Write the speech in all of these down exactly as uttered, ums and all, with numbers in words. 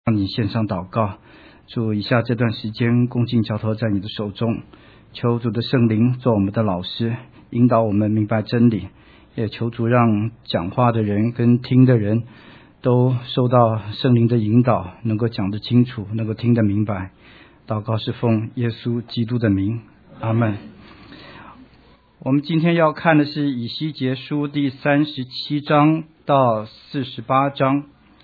让你献上祷告。主，以下这段时间恭敬交托在你的手中，求主的圣灵做我们的老师，引导我们明白真理，也求主让讲话的人跟听的人都受到圣灵的引导，能够讲得清楚，能够听得明白。祷告是奉耶稣基督的名，阿们。我们今天要看的是以西结书第三十七章到四十八章。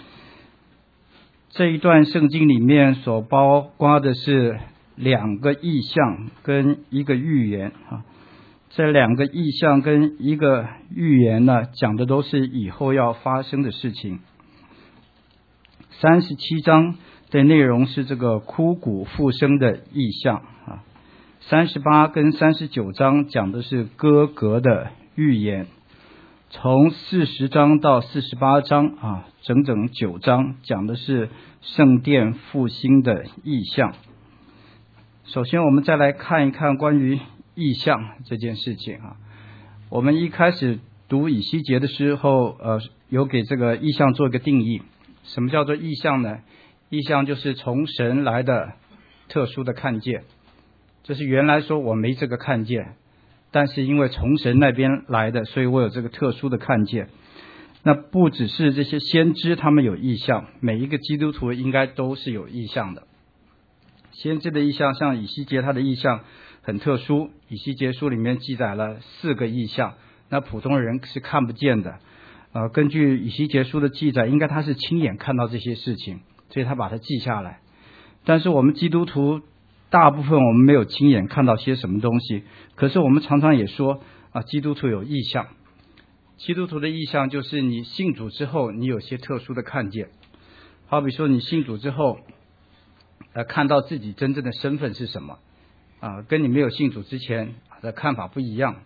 这一段圣经里面所包括的是两个意象跟一个预言啊。这两个意象跟一个预言呢，讲的都是以后要发生的事情。三十七章的内容是这个枯骨复生的意象啊。三十八跟三十九章讲的是歌革的预言。从四十章到四十八章啊，整整九章讲的是圣殿复兴的意象。首先我们再来看一看关于意象这件事情啊。我们一开始读以西结的时候，呃，有给这个意象做一个定义。什么叫做意象呢？意象就是从神来的特殊的看见，就是原来说我没这个看见，但是因为从神那边来的，所以我有这个特殊的看见。那不只是这些先知他们有意象，每一个基督徒应该都是有意象的。先知的意象，像以西结他的意象很特殊，以西结书里面记载了四个意象，那普通人是看不见的。呃，根据以西结书的记载，应该他是亲眼看到这些事情，所以他把它记下来。但是我们基督徒大部分我们没有亲眼看到些什么东西，可是我们常常也说啊，基督徒有意象。基督徒的意象就是你信主之后，你有些特殊的看见。好比说你信主之后，呃，看到自己真正的身份是什么啊，跟你没有信主之前的看法不一样。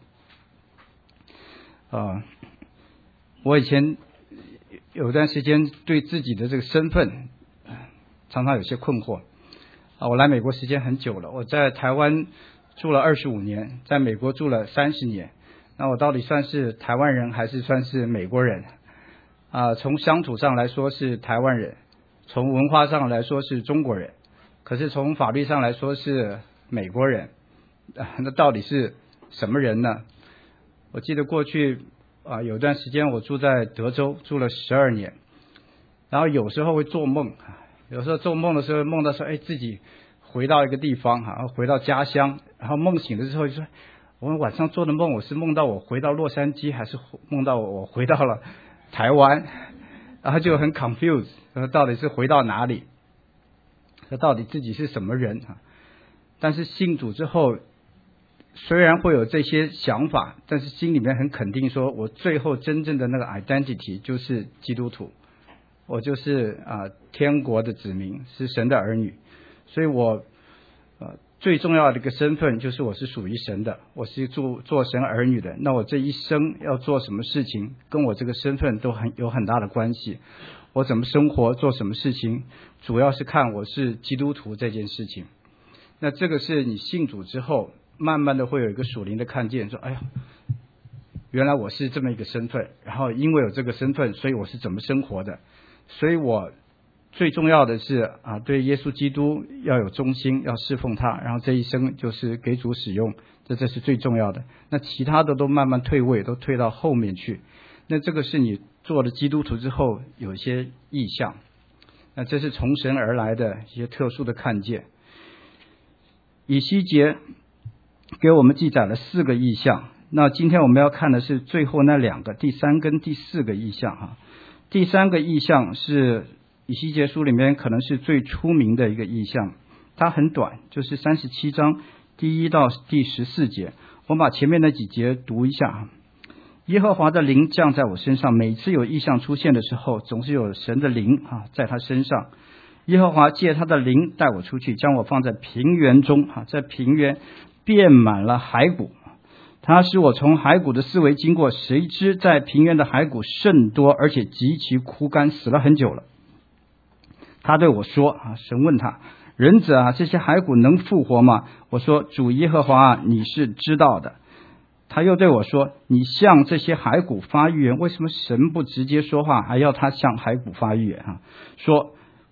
啊，我以前有段时间对自己的这个身份常常有些困惑啊。我来美国时间很久了，我在台湾住了二十五年，在美国住了三十年。那我到底算是台湾人还是算是美国人啊？从乡土上来说是台湾人，从文化上来说是中国人，可是从法律上来说是美国人啊。那到底是什么人呢？我记得过去啊，有段时间我住在德州，住了十二年，然后有时候会做梦，有时候做梦的时候梦到说，哎，自己回到一个地方啊，回到家乡，然后梦醒的时候就说，我晚上做的梦，我是梦到我回到洛杉矶，还是梦到我回到了台湾？然后就很 confused， 说到底是回到哪里？说到底自己是什么人啊？但是信主之后，虽然会有这些想法，但是心里面很肯定，说我最后真正的那个 identity 就是基督徒，我就是啊天国的子民，是神的儿女，所以我呃最重要的一个身份就是我是属于神的，我是做做神儿女的。那我这一生要做什么事情，跟我这个身份都很有很大的关系。我怎么生活，做什么事情，主要是看我是基督徒这件事情。那这个是你信主之后，慢慢的会有一个属灵的看见，说，哎呀，原来我是这么一个身份，然后因为有这个身份，所以我是怎么生活的。所以我最重要的是啊，对耶稣基督要有忠心，要侍奉他，然后这一生就是给主使用，这这是最重要的。那其他的都慢慢退位，都退到后面去。那这个是你做了基督徒之后有一些意象，那这是从神而来的一些特殊的看见。以西结给我们记载了四个意象，那今天我们要看的是最后那两个，第三跟第四个意象哈。第三个意象是以西结书里面可能是最出名的一个意象，它很短，就是三十七章第一到第十四节。我们把前面那几节读一下。耶和华的灵降在我身上，每次有异象出现的时候，总是有神的灵啊在他身上。耶和华借他的灵带我出去，将我放在平原中啊，在平原遍满了骸骨。他使我从骸骨的四围经过，谁知在平原的骸骨甚多，而且极其枯干，死了很久了。他对我说啊，神问他，人子啊，这些骸骨能复活吗？我说，主耶和华啊，你是知道的。他又对我说，你向这些骸骨发预言。为什么神不直接说话，还要他向骸骨发预言啊？说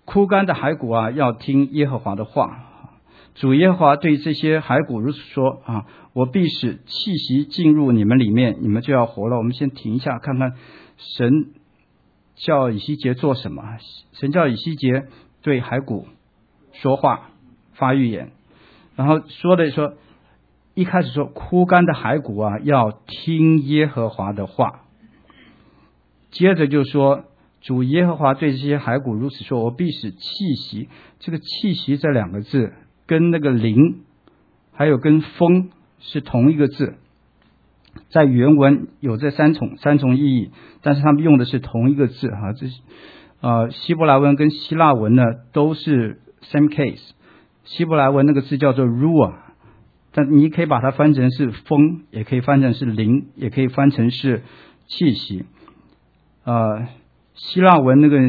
枯干的骸骨啊，要听耶和华的话。主耶和华对这些骸骨如此说啊，我必使气息进入你们里面，你们就要活了。我们先停一下，看看神叫以西结做什么。神叫以西结对骸骨说话，发预言，然后说的说，一开始说枯干的骸骨啊，要听耶和华的话。接着就说，主耶和华对这些骸骨如此说，我必使气息，这个气息这两个字跟那个灵还有跟风是同一个字，在原文有这三重三重意义，但是他们用的是同一个字哈。这呃希伯来文跟希腊文呢都是 same case。希伯来文那个字叫做 ruah， 但你可以把它翻成是风，也可以翻成是灵，也可以翻成是气息。呃希腊文那个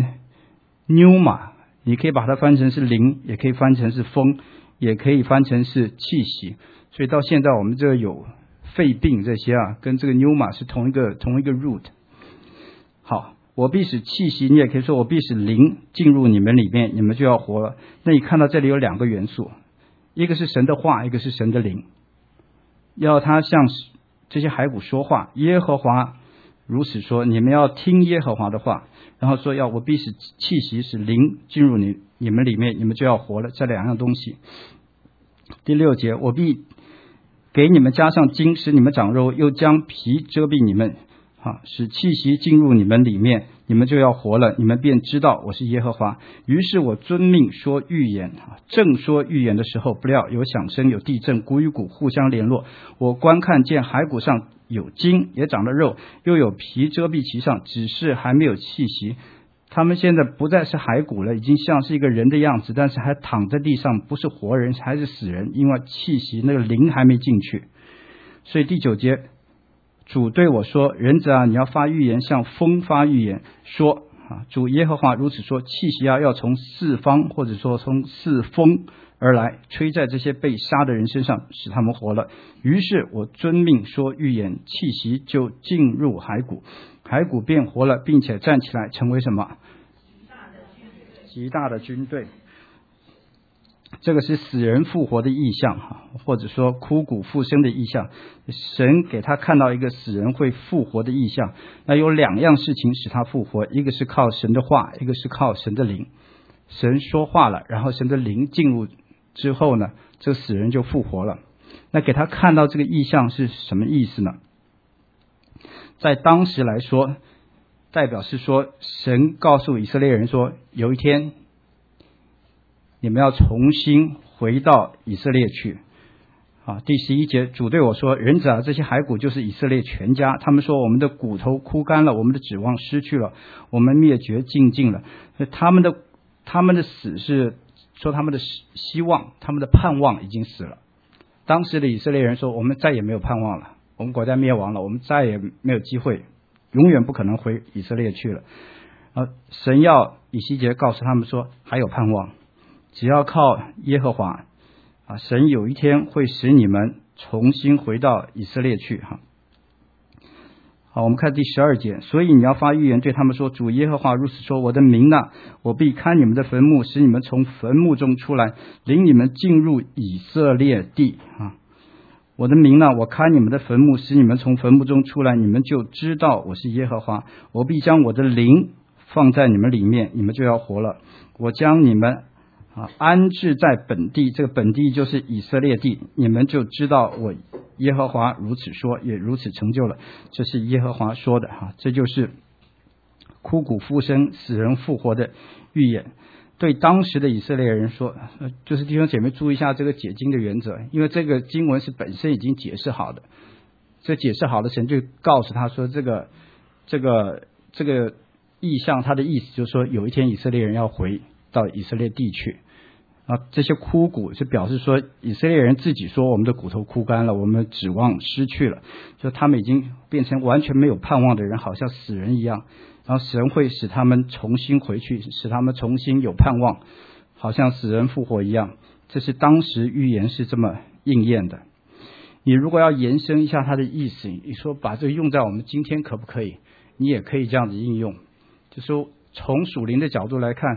pneuma， 你可以把它翻成是灵，也可以翻成是风，也可以翻成是气息。所以到现在我们这有肺病这些啊，跟这个 pneuma 是同一个同一个 root。 好，我必使气息，你也可以说我必使灵进入你们里面，你们就要活了。那你看到这里有两个元素，一个是神的话，一个是神的灵，要他向这些骸骨说话。耶和华如此说，你们要听耶和华的话。然后说要我必使气息使灵进入你你们里面，你们就要活了。这两样东西。第六节，我必给你们加上筋，使你们长肉，又将皮遮蔽你们，啊，使气息进入你们里面，你们就要活了，你们便知道我是耶和华。于是我遵命说预言，正说预言的时候，不料有响声，有地震，骨与骨互相联络。我观看见骸骨上有筋，也长了肉，又有皮遮蔽其上，只是还没有气息。他们现在不再是骸骨了，已经像是一个人的样子，但是还躺在地上，不是活人，还是死人，因为气息那个灵还没进去。所以第九节，主对我说，人子啊，你要发预言，向风发预言，说啊，主耶和华如此说，气息啊要从四方，或者说从四风而来，吹在这些被杀的人身上，使他们活了。于是我遵命说预言，气息就进入骸骨，骸骨便活了，并且站起来，成为什么？极大的军队。这个是死人复活的意象，或者说枯骨复生的意象。神给他看到一个死人会复活的意象，那有两样事情使他复活，一个是靠神的话，一个是靠神的灵。神说话了，然后神的灵进入之后呢，这死人就复活了。那给他看到这个意象是什么意思呢？在当时来说，代表是说，神告诉以色列人说，有一天你们要重新回到以色列去。啊，第十一节，主对我说，人子啊，这些骸骨就是以色列全家。他们说，我们的骨头枯干了，我们的指望失去了，我们灭绝尽尽了。他们的他们的死是说他们的希望，他们的盼望已经死了。当时的以色列人说，我们再也没有盼望了，我们国家灭亡了，我们再也没有机会，永远不可能回以色列去了。啊，神要以西结告诉他们说，还有盼望，只要靠耶和华啊，神有一天会使你们重新回到以色列去哈。好，我们看第十二节，所以你要发预言对他们说，主耶和华如此说，我的民哪，我必看你们的坟墓，使你们从坟墓中出来，领你们进入以色列地啊。我的民哪，我看你们的坟墓，使你们从坟墓中出来，你们就知道我是耶和华。我必将我的灵放在你们里面，你们就要活了。我将你们啊安置在本地，这个本地就是以色列地，你们就知道我耶和华如此说，也如此成就了。这是耶和华说的哈，这就是枯骨复生、死人复活的预言。对当时的以色列人说，就是弟兄姐妹注意一下这个解经的原则，因为这个经文是本身已经解释好的，这解释好的神就告诉他说，这个这个这个意象，他的意思就是说，有一天以色列人要回到以色列地去啊。这些枯骨是表示说，以色列人自己说，我们的骨头枯干了，我们指望失去了，就他们已经变成完全没有盼望的人，好像死人一样。然后神会使他们重新回去，使他们重新有盼望，好像死人复活一样。这是当时预言是这么应验的。你如果要延伸一下它的意思，你说把这个用在我们今天可不可以？你也可以这样子应用，就说从属灵的角度来看，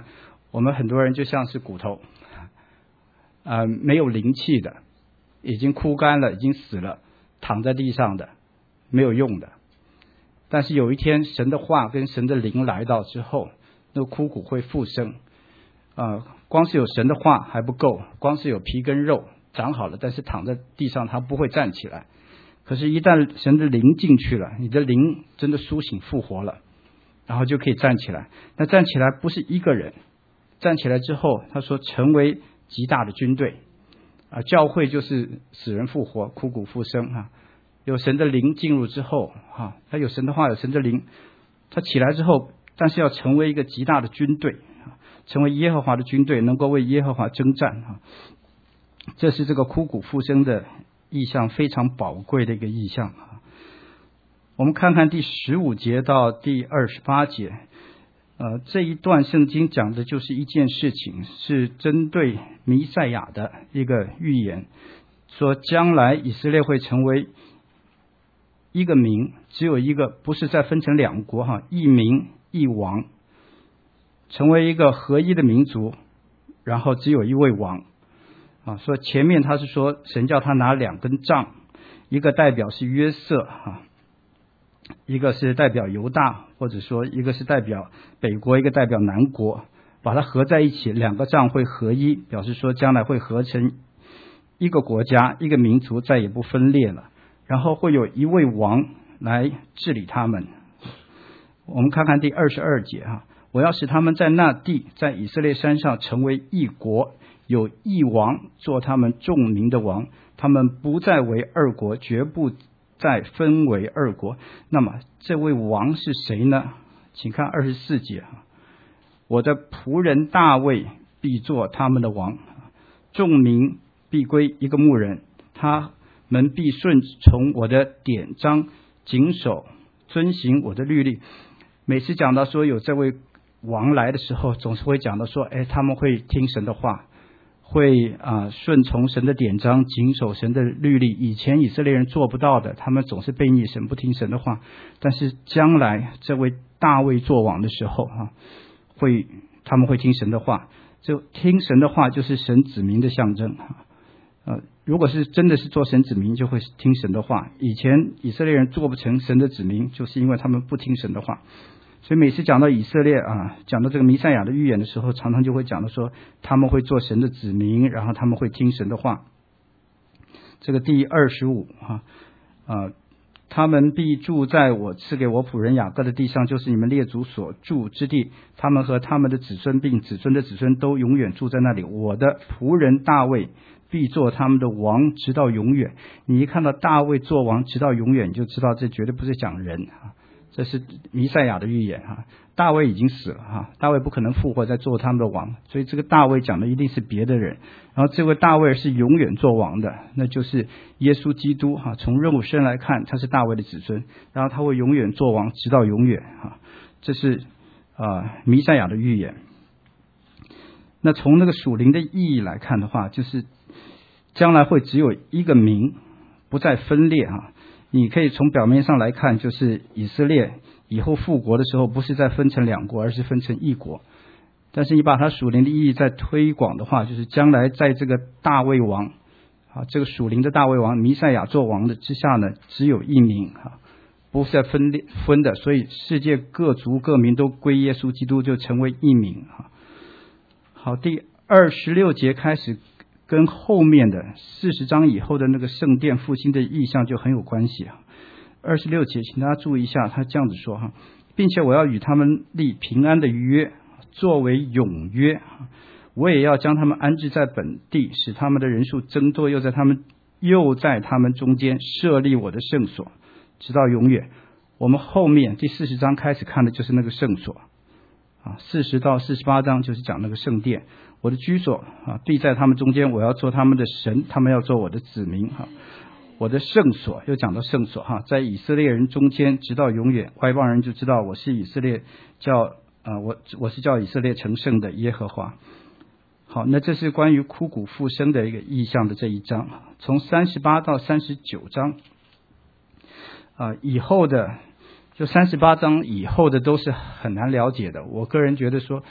我们很多人就像是骨头，呃，没有灵气的，已经枯干了，已经死了，躺在地上的，没有用的。但是有一天，神的话跟神的灵来到之后，那个枯骨会复生。呃，光是有神的话还不够，光是有皮跟肉长好了，但是躺在地上它不会站起来。可是，一旦神的灵进去了，你的灵真的苏醒复活了，然后就可以站起来。那站起来不是一个人，站起来之后，他说成为极大的军队啊！教会就是死人复活、枯骨复生啊！有神的灵进入之后啊，他有神的话，有神的灵，他起来之后，但是要成为一个极大的军队啊，成为耶和华的军队，能够为耶和华征战啊！这是这个枯骨复生的意象，非常宝贵的一个意象啊！我们看看第十五节到第二十八节。呃，这一段圣经讲的就是一件事情，是针对弥赛亚的一个预言，说将来以色列会成为一个民，只有一个，不是再分成两国哈，一民一王，成为一个合一的民族，然后只有一位王啊。说前面他是说神叫他拿两根杖，一个代表是约瑟啊，一个是代表犹大，或者说一个是代表北国，一个代表南国，把它合在一起，两个杖会合一，表示说将来会合成一个国家，一个民族，再也不分裂了。然后会有一位王来治理他们。我们看看第二十二节哈，我要使他们在那地，在以色列山上成为一国，有一王做他们众民的王，他们不再为二国，绝不再分为二国。那么这位王是谁呢？请看二十四节，我的仆人大卫必做他们的王，众民必归一个牧人，他们必顺从我的典章，谨守遵行我的律例。每次讲到说有这位王来的时候，总是会讲到说，哎，他们会听神的话，会啊、呃、顺从神的典章，谨守神的律例。以前以色列人做不到的，他们总是悖逆神，不听神的话。但是将来这位大卫做王的时候啊，会他们会听神的话。就听神的话，就是神子民的象征啊。呃，如果是真的是做神子民，就会听神的话。以前以色列人做不成神的子民，就是因为他们不听神的话。所以每次讲到以色列啊，讲到这个弥赛亚的预言的时候，常常就会讲到说他们会做神的子民，然后他们会听神的话。这个第二十五啊啊，他们必住在我赐给我仆人雅各的地上，就是你们列祖所住之地。他们和他们的子孙并子孙的子孙都永远住在那里。我的仆人大卫必做他们的王，直到永远。你一看到大卫做王直到永远，你就知道这绝对不是讲人啊，这是弥赛亚的预言啊。大卫已经死了哈，大卫不可能复活再做他们的王，所以这个大卫讲的一定是别的人。然后这位大卫是永远做王的，那就是耶稣基督哈。从肉身来看，他是大卫的子孙，然后他会永远做王，直到永远哈。这是啊、呃、弥赛亚的预言。那从那个属灵的意义来看的话，就是将来会只有一个民，不再分裂啊。你可以从表面上来看，就是以色列以后复国的时候，不是再分成两国，而是分成一国。但是你把它属灵的意义再推广的话，就是将来在这个大卫王啊，这个属灵的大卫王弥赛亚做王的之下呢，只有一民啊，不是再分裂分的，所以世界各族各民都归耶稣基督，就成为一民啊。好，第二十六节开始。跟后面的四十章以后的那个圣殿复兴的意象就很有关系啊。二十六节，请大家注意一下，他这样子说哈，并且我要与他们立平安的约，作为永约，我也要将他们安置在本地，使他们的人数增多，又在他们又在他们中间设立我的圣所，直到永远。我们后面第四十章开始看的就是那个圣所啊，四十到四十八章就是讲那个圣殿。我的居所啊，必在他们中间，我要做他们的神，他们要做我的子民哈。我的圣所又讲到圣所哈，在以色列人中间直到永远，外邦人就知道我是以色列叫啊、呃，我我是叫以色列成圣的耶和华。好，那这是关于枯骨复生的一个意象的这一章，从三十八到三十九章啊、呃、以后的，就三十八章以后的都是很难了解的。我个人觉得说，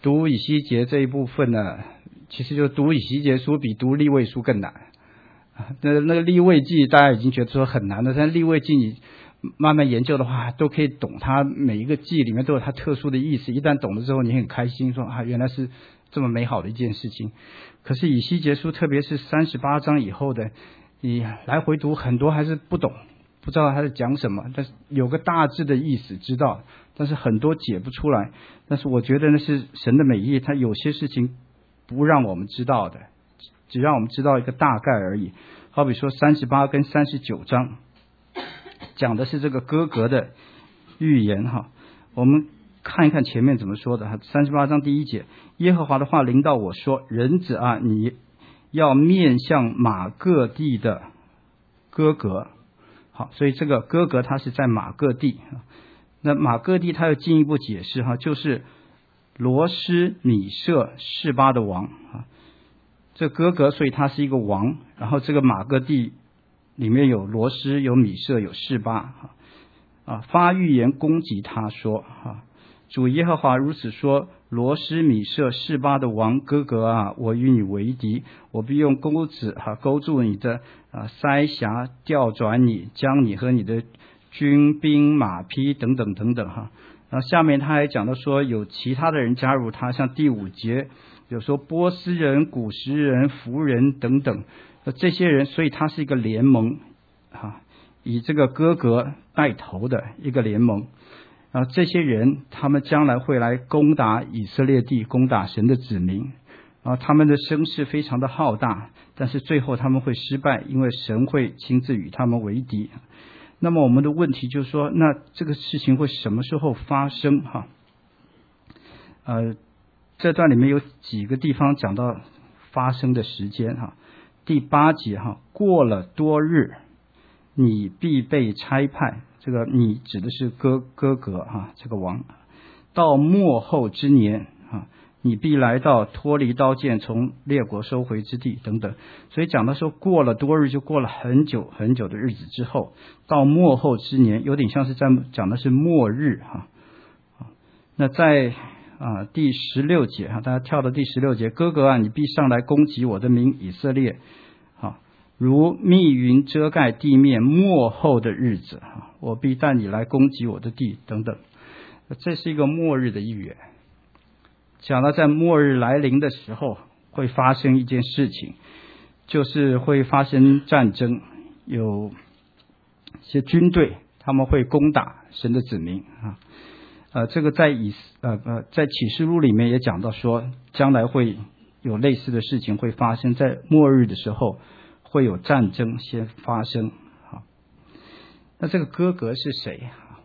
读以西结这一部分呢，其实就读以西结书比读利未书更难。那那个利未记大家已经觉得说很难了，但利未记你慢慢研究的话，都可以懂它每一个记里面都有它特殊的意思。一旦懂了之后，你很开心说啊，原来是这么美好的一件事情。可是以西结书，特别是三十八章以后的，你来回读很多还是不懂，不知道他在讲什么，但是有个大致的意思知道，但是很多解不出来。但是我觉得那是神的美意，他有些事情不让我们知道的，只让我们知道一个大概而已。好比说三十八跟三十九章讲的是这个歌革的预言哈，我们看一看前面怎么说的哈。三十八章第一节，耶和华的话临到我说，人子啊，你要面向马各地的歌革。好，所以这个歌革它是在马各地，那马各地它又进一步解释哈，就是罗施米舍示巴的王啊，这歌革所以它是一个王，然后这个马各地里面有罗施有米舍有示巴啊，发预言攻击他说啊，主耶和华如此说，罗施米舍示巴的王歌革啊，我与你为敌，我必用钩子哈、啊、勾住你的啊腮辖，调转你，将你和你的军兵马匹等等等等哈。然后下面他还讲到说有其他的人加入他，像第五节有说波斯人、古时人、弗人等等这些人，所以他是一个联盟啊，以这个歌革带头的一个联盟。啊，这些人他们将来会来攻打以色列地，攻打神的子民。啊，他们的声势非常的浩大，但是最后他们会失败，因为神会亲自与他们为敌。那么我们的问题就是说，那这个事情会什么时候发生？哈，呃，这段里面有几个地方讲到发生的时间哈。第八节哈，过了多日，你必被差派。这个你指的是歌歌革哈，这个王到末后之年啊，你必来到脱离刀剑，从列国收回之地等等。所以讲到说过了多日，就过了很久很久的日子之后，到末后之年，有点像是在讲的是末日哈。那在啊第十六节哈，大家跳到第十六节，歌革啊，你必上来攻击我的民以色列，好，如密云遮盖地面末后的日子哈。我必带你来攻击我的地等等，这是一个末日的预言，讲到在末日来临的时候会发生一件事情，就是会发生战争，有些军队他们会攻打神的子民啊。呃，这个在以呃呃在启示录里面也讲到说，将来会有类似的事情会发生，在末日的时候会有战争先发生。那这个歌革是谁？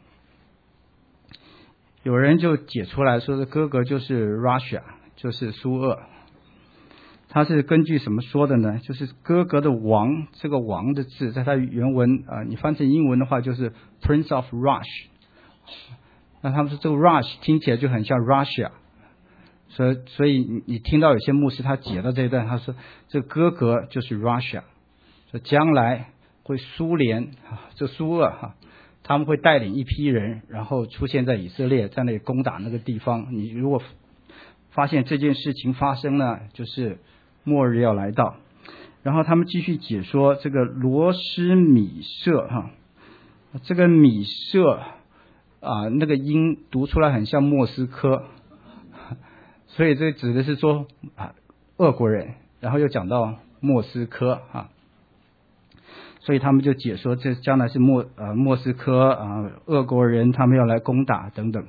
有人就解出来说，这歌革就是 Russia， 就是苏俄。他是根据什么说的呢？就是歌革的王，这个王的字在他原文啊、呃，你翻成英文的话就是 Prince of Rush。那他们说这个 Rush 听起来就很像 Russia， 所以所以你听到有些牧师他解到这一段，他说这个歌革就是 Russia， 说将来会苏联啊，这苏俄哈，他们会带领一批人，然后出现在以色列，在那里攻打那个地方。你如果发现这件事情发生呢，就是末日要来到。然后他们继续解说这个罗施米舍哈，这个米舍啊，那个音读出来很像莫斯科，所以这指的是说啊，俄国人。然后又讲到莫斯科啊。所以他们就解说这将来是莫呃莫斯科啊、呃、俄国人他们要来攻打等等。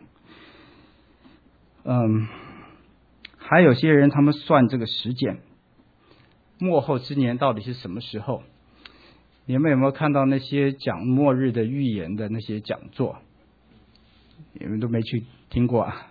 嗯，还有些人他们算这个时间，末后之年到底是什么时候？你们有没有看到那些讲末日的预言的那些讲座？你们都没去听过啊？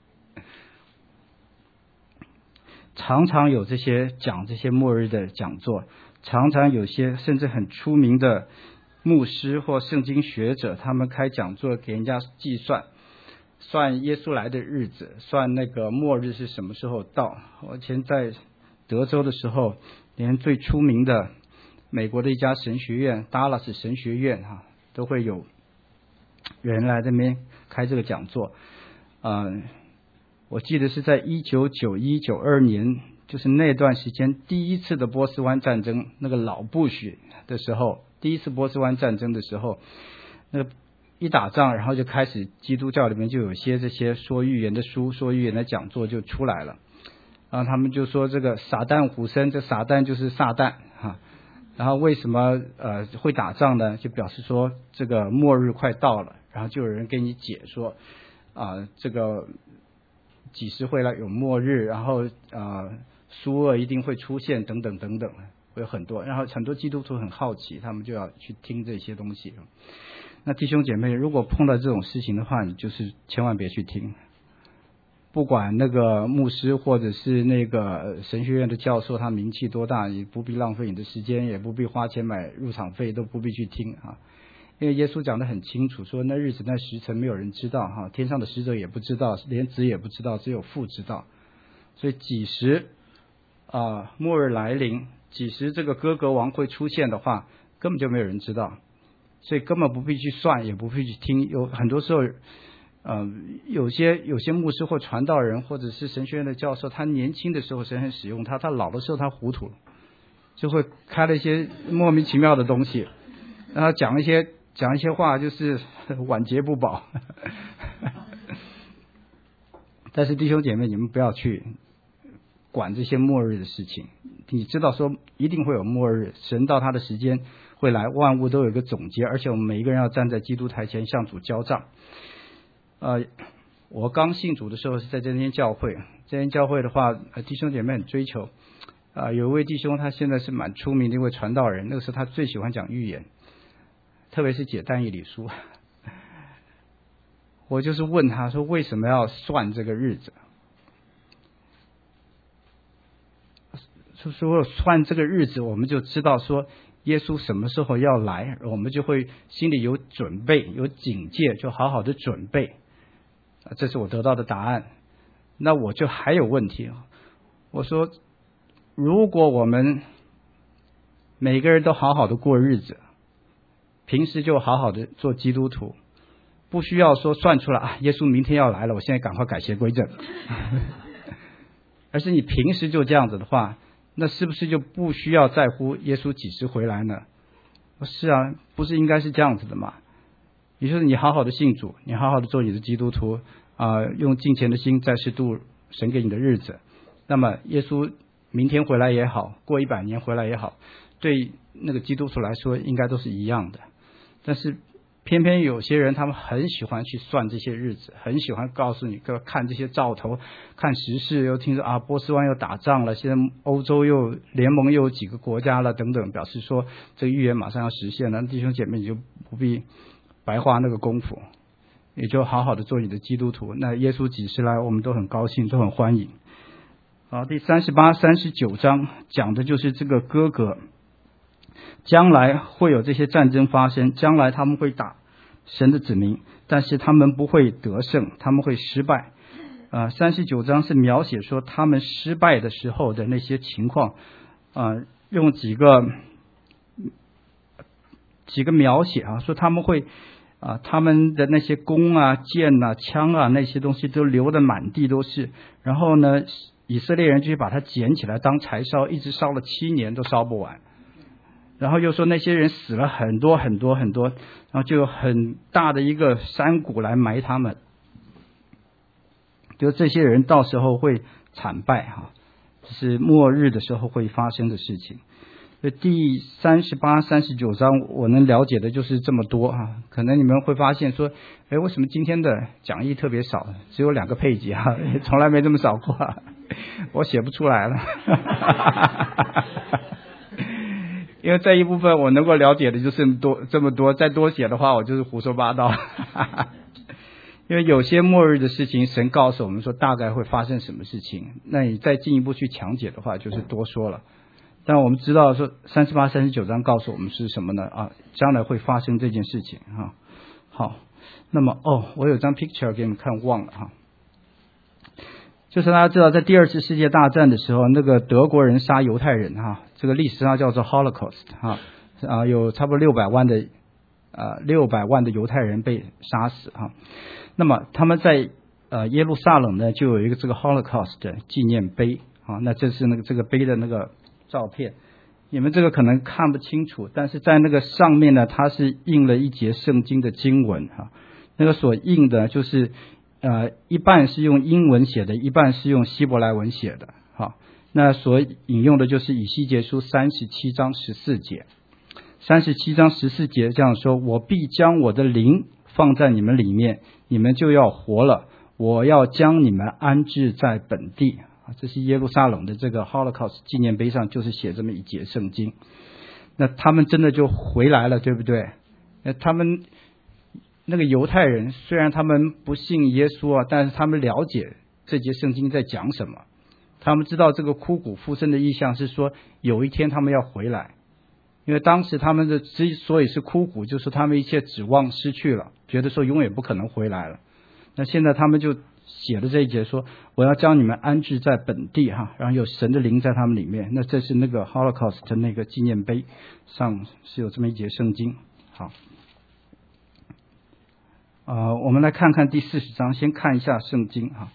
常常有这些讲这些末日的讲座。常常有些甚至很出名的牧师或圣经学者，他们开讲座给人家计算，算耶稣来的日子，算那个末日是什么时候到。我以前在德州的时候，连最出名的美国的一家神学院 Dallas 神学院哈、啊，都会有人来这边开这个讲座。嗯、呃， 我记得是在一九九一九二年，就是那段时间第一次的波斯湾战争，那个老布什的时候，第一次波斯湾战争的时候，那个一打仗，然后就开始基督教里面就有些这些说预言的书、说预言的讲座就出来了，然后他们就说这个撒旦虎生，这撒旦就是撒旦哈。然后为什么呃会打仗呢？就表示说这个末日快到了，然后就有人给你解说啊、呃，这个几时会来有末日，然后啊苏俄一定会出现等等等等，会有很多，然后很多基督徒很好奇，他们就要去听这些东西。那弟兄姐妹，如果碰到这种事情的话，你就是千万别去听。不管那个牧师或者是那个神学院的教授他名气多大，也不必浪费你的时间，也不必花钱买入场费，都不必去听啊。因为耶稣讲得很清楚，说那日子那时辰没有人知道哈，天上的使者也不知道，连子也不知道，只有父知道。所以几时啊、呃、末日来临，几时这个哥格王会出现的话，根本就没有人知道，所以根本不必去算，也不必去听。有很多时候呃，有些有些牧师或传道人或者是神学院的教授，他年轻的时候神很使用他，他老的时候他糊涂了，就会开了一些莫名其妙的东西，然后讲一些讲一些话就是晚节不保。但是弟兄姐妹，你们不要去管这些末日的事情，你知道说一定会有末日，神到他的时间会来，万物都有一个总结，而且我们每一个人要站在基督台前向主交账。呃，我刚信主的时候是在这间教会，这间教会的话，呃、弟兄姐妹很追求。啊、呃，有一位弟兄他现在是蛮出名的一位传道人，那个时候他最喜欢讲预言，特别是解但以理书。我就是问他说，为什么要算这个日子？说说算这个日子，我们就知道说耶稣什么时候要来，我们就会心里有准备，有警戒，就好好的准备。这是我得到的答案。那我就还有问题，我说如果我们每个人都好好的过日子，平时就好好的做基督徒，不需要说算出来啊，耶稣明天要来了，我现在赶快改邪归正。而是你平时就这样子的话，那是不是就不需要在乎耶稣几时回来呢？是啊，不是应该是这样子的嘛？也就是你好好的信主，你好好的做你的基督徒啊、呃，用敬虔的心在世度神给你的日子。那么耶稣明天回来也好，过一百年回来也好，对那个基督徒来说应该都是一样的。但是偏偏有些人他们很喜欢去算这些日子，很喜欢告诉你看这些兆头，看时事，又听说啊波斯湾又打仗了，现在欧洲又联盟又有几个国家了等等，表示说这个预言马上要实现了。弟兄姐妹，你就不必白花那个功夫，也就好好的做你的基督徒。那耶稣几时来，我们都很高兴，都很欢迎。好，第三十八、三十九章讲的就是这个哥哥，将来会有这些战争发生，将来他们会打神的子民，但是他们不会得胜，他们会失败。呃，三十九章是描写说他们失败的时候的那些情况，啊、呃，用几个几个描写啊，说他们会啊，他们的那些弓啊、箭啊、枪啊那些东西都流得满地都是，然后呢，以色列人就把它捡起来当柴烧，一直烧了七年都烧不完。然后又说那些人死了很多很多很多，然后就有很大的一个山谷来埋他们，就这些人到时候会惨败哈，这是末日的时候会发生的事情。第三十八、三十九章我能了解的就是这么多啊，可能你们会发现说，哎，为什么今天的讲义特别少，只有两个配节啊，从来没这么少过，我写不出来了。因为这一部分我能够了解的就是多这么多，再多写的话我就是胡说八道。因为有些末日的事情，神告诉我们说大概会发生什么事情，那你再进一步去强解的话，就是多说了。但我们知道说三十八、三十九章告诉我们是什么呢？啊，将来会发生这件事情哈。好，那么哦，我有张 picture 给你们看，忘了哈。就是大家知道，在第二次世界大战的时候，那个德国人杀犹太人哈，这个历史上叫做 Holocaust 哈，啊，有差不多六百万的呃六百万的犹太人被杀死哈。那么他们在呃耶路撒冷呢就有一个这个 Holocaust 的纪念碑啊，那这是那个这个碑的那个照片，你们这个可能看不清楚，但是在那个上面呢，它是印了一节圣经的经文哈、啊，那个所印的就是呃一半是用英文写的，一半是用希伯来文写的，好、啊，那所引用的就是以西结书三十七章十四节，三十七章十四节这样说：我必将我的灵放在你们里面，你们就要活了，我要将你们安置在本地。这是耶路撒冷的这个 Holocaust 纪念碑上就是写这么一节圣经。那他们真的就回来了，对不对？那他们那个犹太人虽然他们不信耶稣啊，但是他们了解这节圣经在讲什么，他们知道这个枯骨复生的意象是说有一天他们要回来，因为当时他们的之所以是枯骨，就是他们一切指望失去了，觉得说永远不可能回来了。那现在他们就写了这一节说我要将你们安置在本地哈，然后有神的灵在他们里面。那这是那个 Holocaust 的那个纪念碑上是有这么一节圣经。好，呃，我们来看看第四十章，先看一下圣经哈。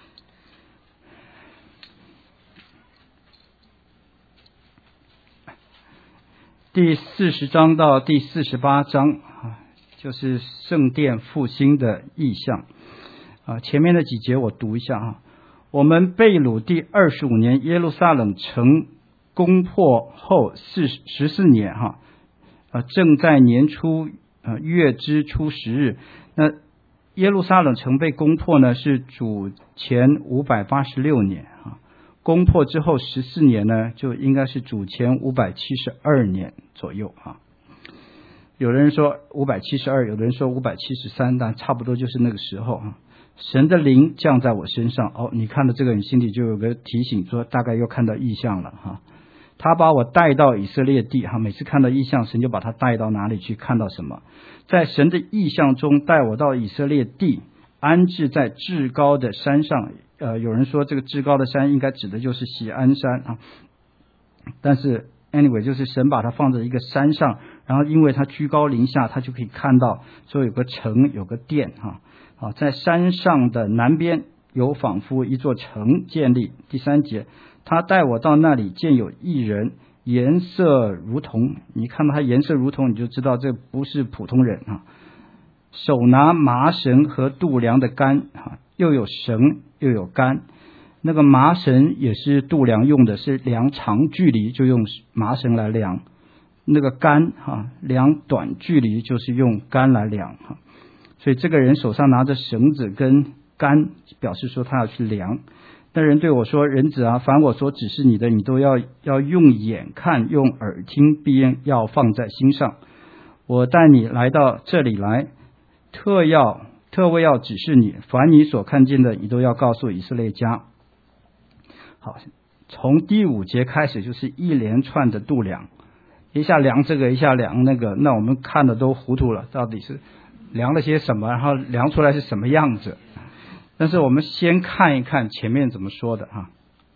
第四十章到第四十八章啊，就是圣殿复兴的意象。啊，前面的几节我读一下啊。我们被掳第二十五年，耶路撒冷城攻破后四十四年哈，啊，正在年初呃月之初十日。那耶路撒冷城被攻破呢，是主前五百八十六年啊。攻破之后十四年呢，就应该是主前五百七十二年左右啊。有人说五百七十二，有的人说五百七十三，但差不多就是那个时候啊。神的灵降在我身上，哦，你看到这个，你心里就有个提醒，说大概又看到异象了哈。他把我带到以色列地哈，每次看到异象，神就把他带到哪里去，看到什么？在神的异象中带我到以色列地，安置在至高的山上。呃，有人说这个至高的山应该指的就是锡安山啊，但是 anyway 就是神把它放在一个山上，然后因为它居高临下，他就可以看到说有个城有个殿哈。啊，在山上的南边有仿佛一座城建立。第三节，他带我到那里，见有一人，颜色如铜。你看到他颜色如铜，你就知道这不是普通人啊。手拿麻绳和度量的杆啊，又有绳又有杆。那个麻绳也是度量用的，是量长距离就用麻绳来量。那个杆啊，量短距离就是用杆来量哈。所以这个人手上拿着绳子跟杆，表示说他要去量。那人对我说：人子啊，凡我所指示你的，你都要要用眼看，用耳听，必要放在心上。我带你来到这里来，特要特为要指示你，凡你所看见的，你都要告诉以色列家。好，从第五节开始就是一连串的度量，一下量这个，一下量那个，那我们看的都糊涂了，到底是量了些什么，然后量出来是什么样子。但是我们先看一看前面怎么说的啊。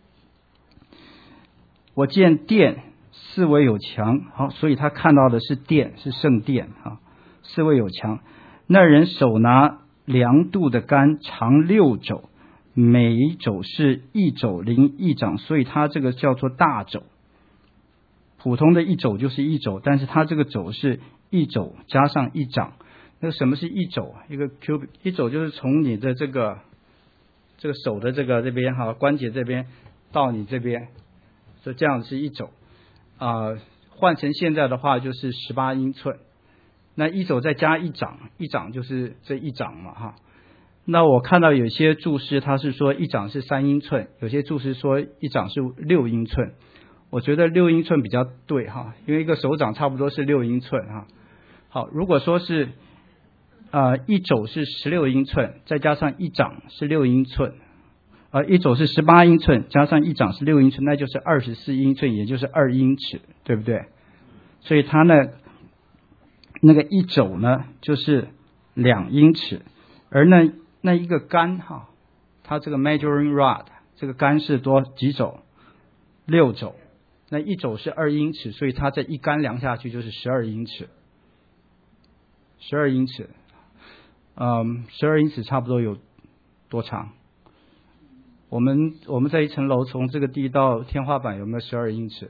我见殿四围有墙，好，所以他看到的是殿，是圣殿啊，四围有墙。那人手拿量度的杆，长六肘，每一肘是一肘零一掌，所以他这个叫做大肘。普通的一肘就是一肘，但是他这个肘是一肘加上一掌。那什么是一肘？一个 cubit， 一肘就是从你的这个这个手的这个这边哈关节这边到你这边，所以这样是一肘啊、呃。换成现在的话就是十八英寸。那一肘再加一掌，一掌就是这一掌嘛哈。那我看到有些注释他是说一掌是三英寸，有些注释说一掌是六英寸。我觉得六英寸比较对哈，因为一个手掌差不多是六英寸哈。好，如果说是呃，一肘是十六英寸，再加上一掌是六英寸，呃，一肘是十八英寸，加上一掌是六英寸，那就是二十四英寸，也就是二英尺，对不对？所以它呢，那个一肘呢就是两英尺，而那那一个杆哈，它这个 measuring rod 这个杆是多几肘？六肘，那一肘是二英尺，所以它这一杆量下去就是十二英尺，十二英尺。嗯，十二英尺差不多有多长？我们我们在一层楼从这个地到天花板有没有十二英尺？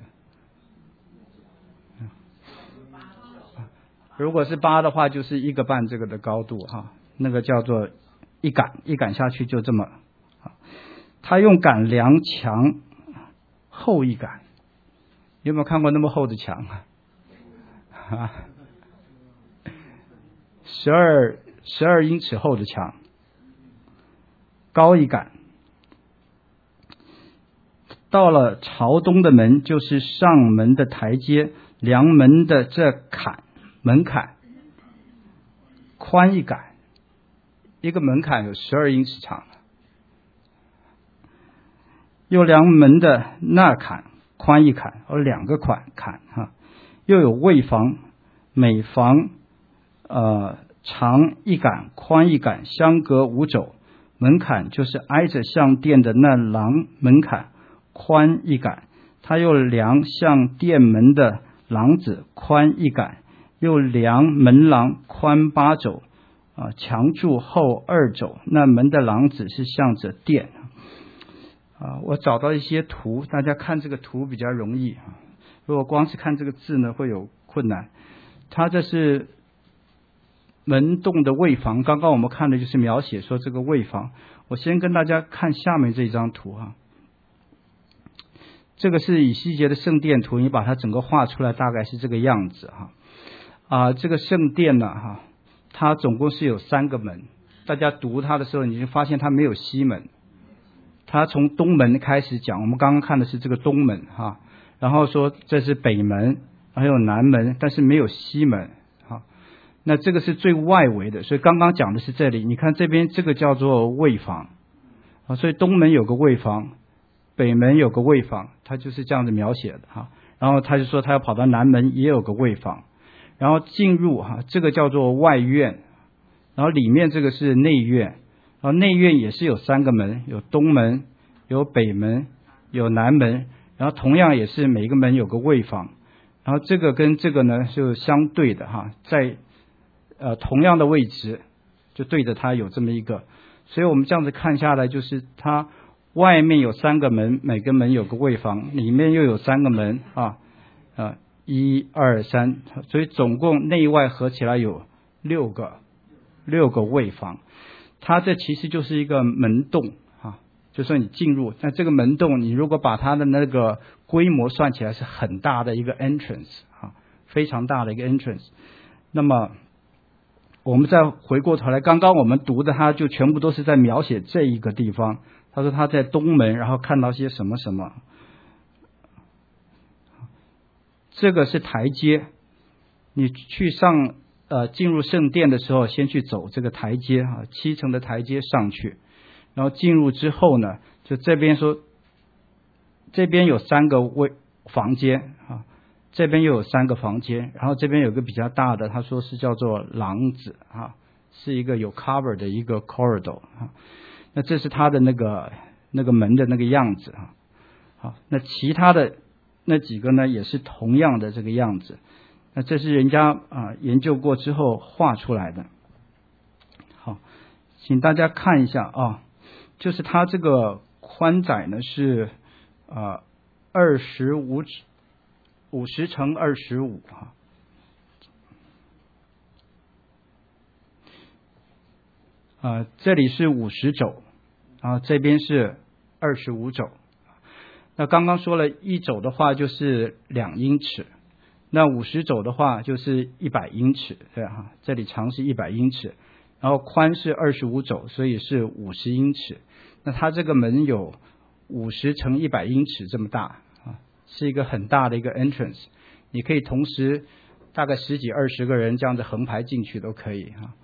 如果是八的话，就是一个半这个的高度哈，那个叫做一杆，一杆下去就这么。他用杆量墙厚一杆，有没有看过那么厚的墙啊？十二十二英尺厚的墙，高一杆。到了朝东的门，就是上门的台阶，量门的这坎门槛宽一杆，一个门槛有十二英尺长。又量门的那坎宽一坎，有两个坎坎哈，又有卫房，每房呃长一杆，宽一杆，相隔五肘。门槛就是挨着向殿的那廊门槛，宽一杆。他又量向殿门的廊子，宽一杆，又量门廊宽八肘，啊，墙柱厚二肘。那门的廊子是向着殿。啊，我找到一些图，大家看这个图比较容易啊。如果光是看这个字呢，会有困难。它这是门洞的卫房，刚刚我们看的就是描写说这个卫房。我先跟大家看下面这张图哈。这个是以西结的圣殿图，你把它整个画出来，大概是这个样子哈。啊，这个圣殿呢哈，它总共是有三个门。大家读它的时候，你就发现它没有西门。他从东门开始讲，我们刚刚看的是这个东门哈，然后说这是北门，还有南门，但是没有西门哈。那这个是最外围的，所以刚刚讲的是这里。你看这边这个叫做卫房啊，所以东门有个卫房，北门有个卫房，他就是这样子描写的哈。然后他就说他要跑到南门也有个卫房，然后进入哈，这个叫做外院，然后里面这个是内院。然后内院也是有三个门，有东门，有北门，有南门，然后同样也是每个门有个卫房，然后这个跟这个呢是相对的哈，在呃同样的位置就对着它有这么一个，所以我们这样子看下来，就是它外面有三个门，每个门有个卫房，里面又有三个门啊啊一二三，所以总共内外合起来有六个六个卫房。它这其实就是一个门洞啊，就说你进入，那这个门洞你如果把它的那个规模算起来是很大的一个 entrance 啊，非常大的一个 entrance。那么我们再回过头来，刚刚我们读的它就全部都是在描写这一个地方。他说他在东门，然后看到些什么什么，这个是台阶，你去上。呃，进入圣殿的时候，先去走这个台阶啊，七层的台阶上去，然后进入之后呢，就这边说，这边有三个位房间啊，这边又有三个房间，然后这边有个比较大的，他说是叫做廊子啊，是一个有 cover 的一个 corridor 啊，那这是他的那个那个门的那个样子啊，好，那其他的那几个呢，也是同样的这个样子。那这是人家啊研究过之后画出来的。好，请大家看一下啊，就是它这个宽窄呢是啊二十五尺，五十乘二十五哈。啊，这里是五十肘，然后这边是二十五肘。那刚刚说了一肘的话就是两英尺。那五十肘的话就是一百英尺，对哈，这里长是一百英尺，然后宽是二十五肘，所以是五十英尺。那它这个门有五十乘一百英尺这么大啊，是一个很大的一个 entrance。你可以同时大概十几二十个人这样子横排进去都可以哈。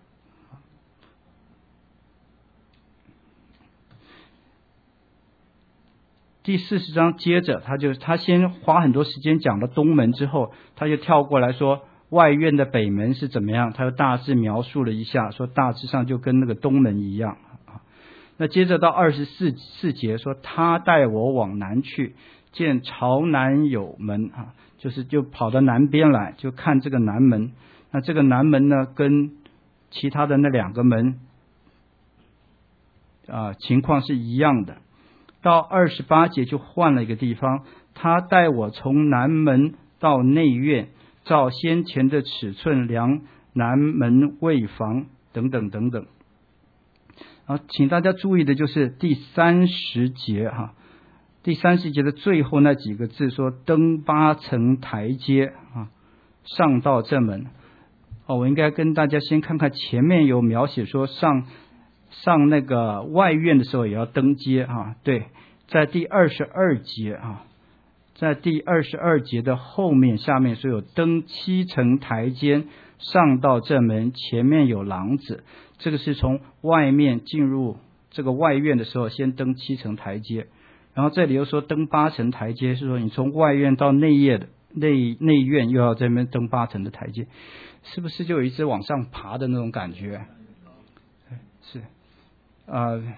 第四十章接着他就他先花很多时间讲了东门之后，他就跳过来说外院的北门是怎么样，他就大致描述了一下，说大致上就跟那个东门一样。那接着到二十四四节说他带我往南去，见朝南有门啊，就是就跑到南边来，就看这个南门。那这个南门呢跟其他的那两个门啊、呃、情况是一样的。到二十八节就换了一个地方，他带我从南门到内院，照先前的尺寸量南门卫房等等等等。啊，请大家注意的就是第三十节哈，第三十节的最后那几个字说登八层台阶啊，上到正门。哦，我应该跟大家先看看前面有描写说上上那个外院的时候也要登阶啊，对，在第二十二节啊，在第二十二节的后面下面说有登七层台阶上到正门，前面有廊子，这个是从外面进入这个外院的时候先登七层台阶，然后这里又说登八层台阶，是说你从外院到内院的内内院又要在那边登八层的台阶，是不是就有一只往上爬的那种感觉？是啊、呃，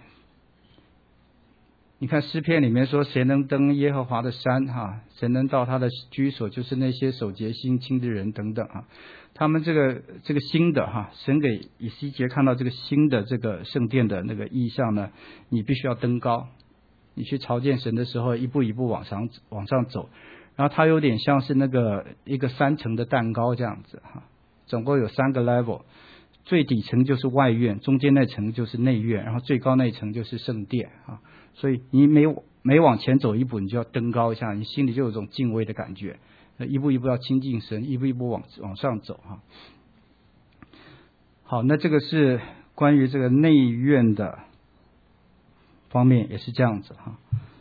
你看诗篇里面说谁能登耶和华的山哈，谁能到他的居所，就是那些守节心清的人等等啊。他们这个这个新的哈，神给以西结看到这个新的这个圣殿的那个意象呢，你必须要登高，你去朝见神的时候一步一步往上往上走，然后它有点像是那个一个三层的蛋糕这样子哈，总共有三个 level， 最底层就是外院，中间那层就是内院，然后最高那层就是圣殿啊。所以你每每往前走一步，你就要登高一下，你心里就有种敬畏的感觉。一步一步要亲近神，一步一步往往上走哈。好，那这个是关于这个内院的方面，也是这样子哈。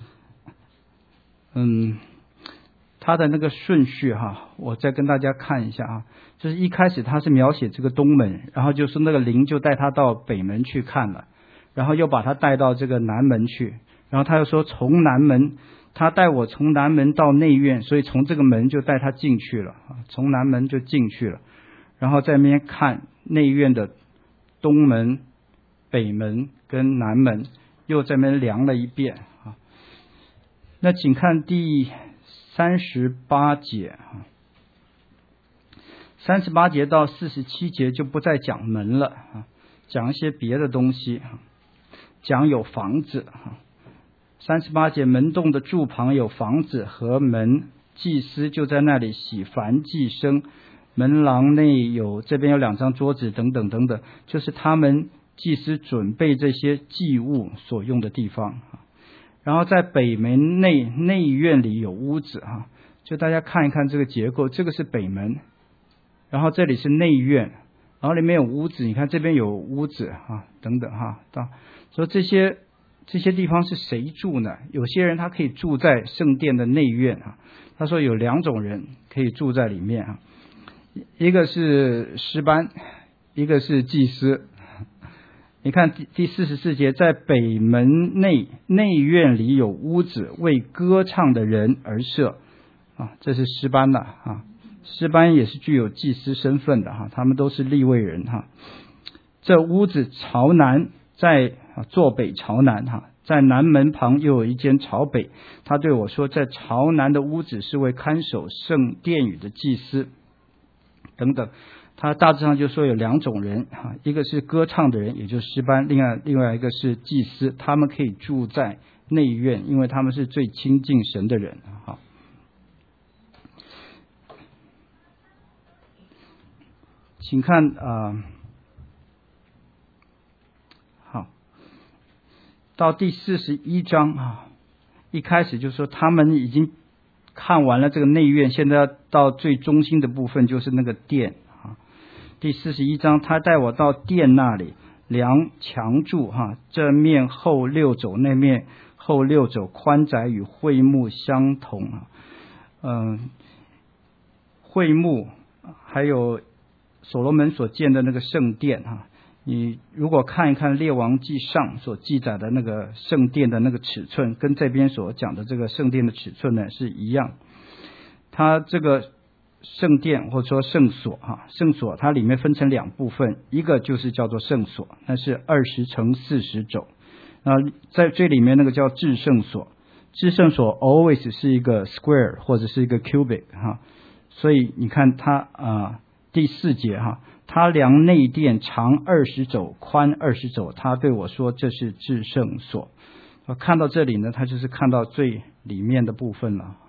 嗯，他的那个顺序哈，我再跟大家看一下啊。就是一开始他是描写这个东门，然后就说那个灵就带他到北门去看了，然后又把他带到这个南门去，然后他又说从南门。他带我从南门到内院，所以从这个门就带他进去了，从南门就进去了，然后在那边看内院的东门、北门跟南门，又在那边量了一遍啊。那请看第三十八节啊，三十八节到四十七节就不再讲门了啊，讲一些别的东西，讲有房子啊。三十八节门洞的柱旁有房子和门，祭司就在那里洗燔祭牲，门廊内有这边有两张桌子等等等等，就是他们祭司准备这些祭物所用的地方。然后在北门内内院里有屋子哈，就大家看一看这个结构，这个是北门，然后这里是内院，然后里面有屋子，你看这边有屋子哈，等等哈，到所以这些。这些地方是谁住呢？有些人他可以住在圣殿的内院啊。他说有两种人可以住在里面啊，一个是诗班，一个是祭司。你看第第四十四节，在北门内内院里有屋子，为歌唱的人而设啊，这是诗班了啊。诗班也是具有祭司身份的哈，他们都是利未人哈。这屋子朝南。在坐北朝南哈，在南门旁又有一间朝北。他对我说，在朝南的屋子是为看守圣殿宇的祭司等等。他大致上就说有两种人哈，一个是歌唱的人，也就是诗班，另外另外一个是祭司，他们可以住在内院，因为他们是最亲近神的人哈。请看啊。呃到第四十一章啊，一开始就说他们已经看完了这个内院，现在要到最中心的部分，就是那个殿啊。第四十一章，他带我到殿那里量墙柱哈，这面厚六肘，那面厚六肘，宽窄与会幕相同啊。嗯，会幕还有所罗门所建的那个圣殿哈。你如果看一看列王记上所记载的那个圣殿的那个尺寸，跟这边所讲的这个圣殿的尺寸呢是一样。它这个圣殿或者说圣所哈，圣所它里面分成两部分，一个就是叫做圣所，那是二十乘四十肘。那在最里面那个叫至圣所，至圣所 always 是一个 square 或者是一个 cubic 哈，所以你看它啊、呃、第四节哈。 他量内殿长二十肘，宽二十肘，他对我说这是至圣所。看到这里呢，他就是看到最里面的部分了。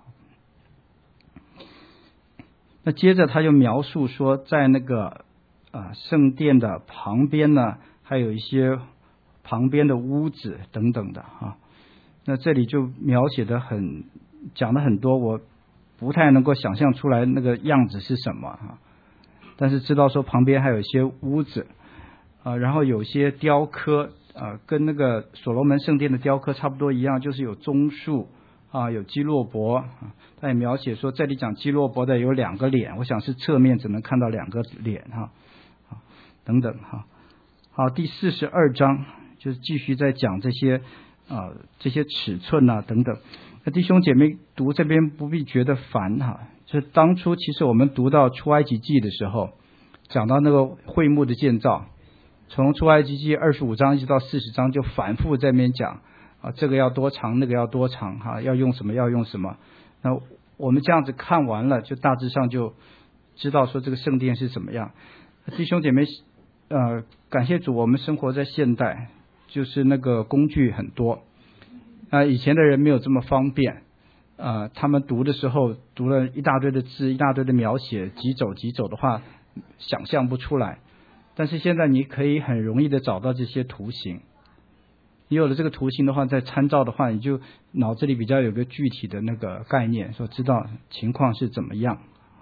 那接着他就描述说，在那个啊圣殿的旁边呢，还有一些旁边的屋子等等的啊。那这里就描写的很讲的很多，我不太能够想象出来那个样子是什么啊。但是知道说旁边还有一些屋子啊，然后有些雕刻啊，跟那个所罗门圣殿的雕刻差不多一样，就是有棕树啊，有基洛伯啊。他也描写说，这里讲基洛伯的有两个脸，我想是侧面只能看到两个脸哈，啊等等哈。好，第四十二章就是继续在讲这些啊这些尺寸啊等等。那弟兄姐妹读这边不必觉得烦哈，就是当初其实我们读到出埃及记的时候，讲到那个会幕的建造，从出埃及记二十五章一直到四十章就反复在那边讲啊，这个要多长，那个要多长哈，要用什么要用什么。那我们这样子看完了，就大致上就知道说这个圣殿是怎么样。弟兄姐妹，呃，感谢主，我们生活在现代，就是那个工具很多。啊、呃，以前的人没有这么方便，呃，他们读的时候读了一大堆的字，一大堆的描写，几走几走的话，想象不出来。但是现在你可以很容易的找到这些图形，你有了这个图形的话，再参照的话，你就脑子里比较有个具体的那个概念，说知道情况是怎么样。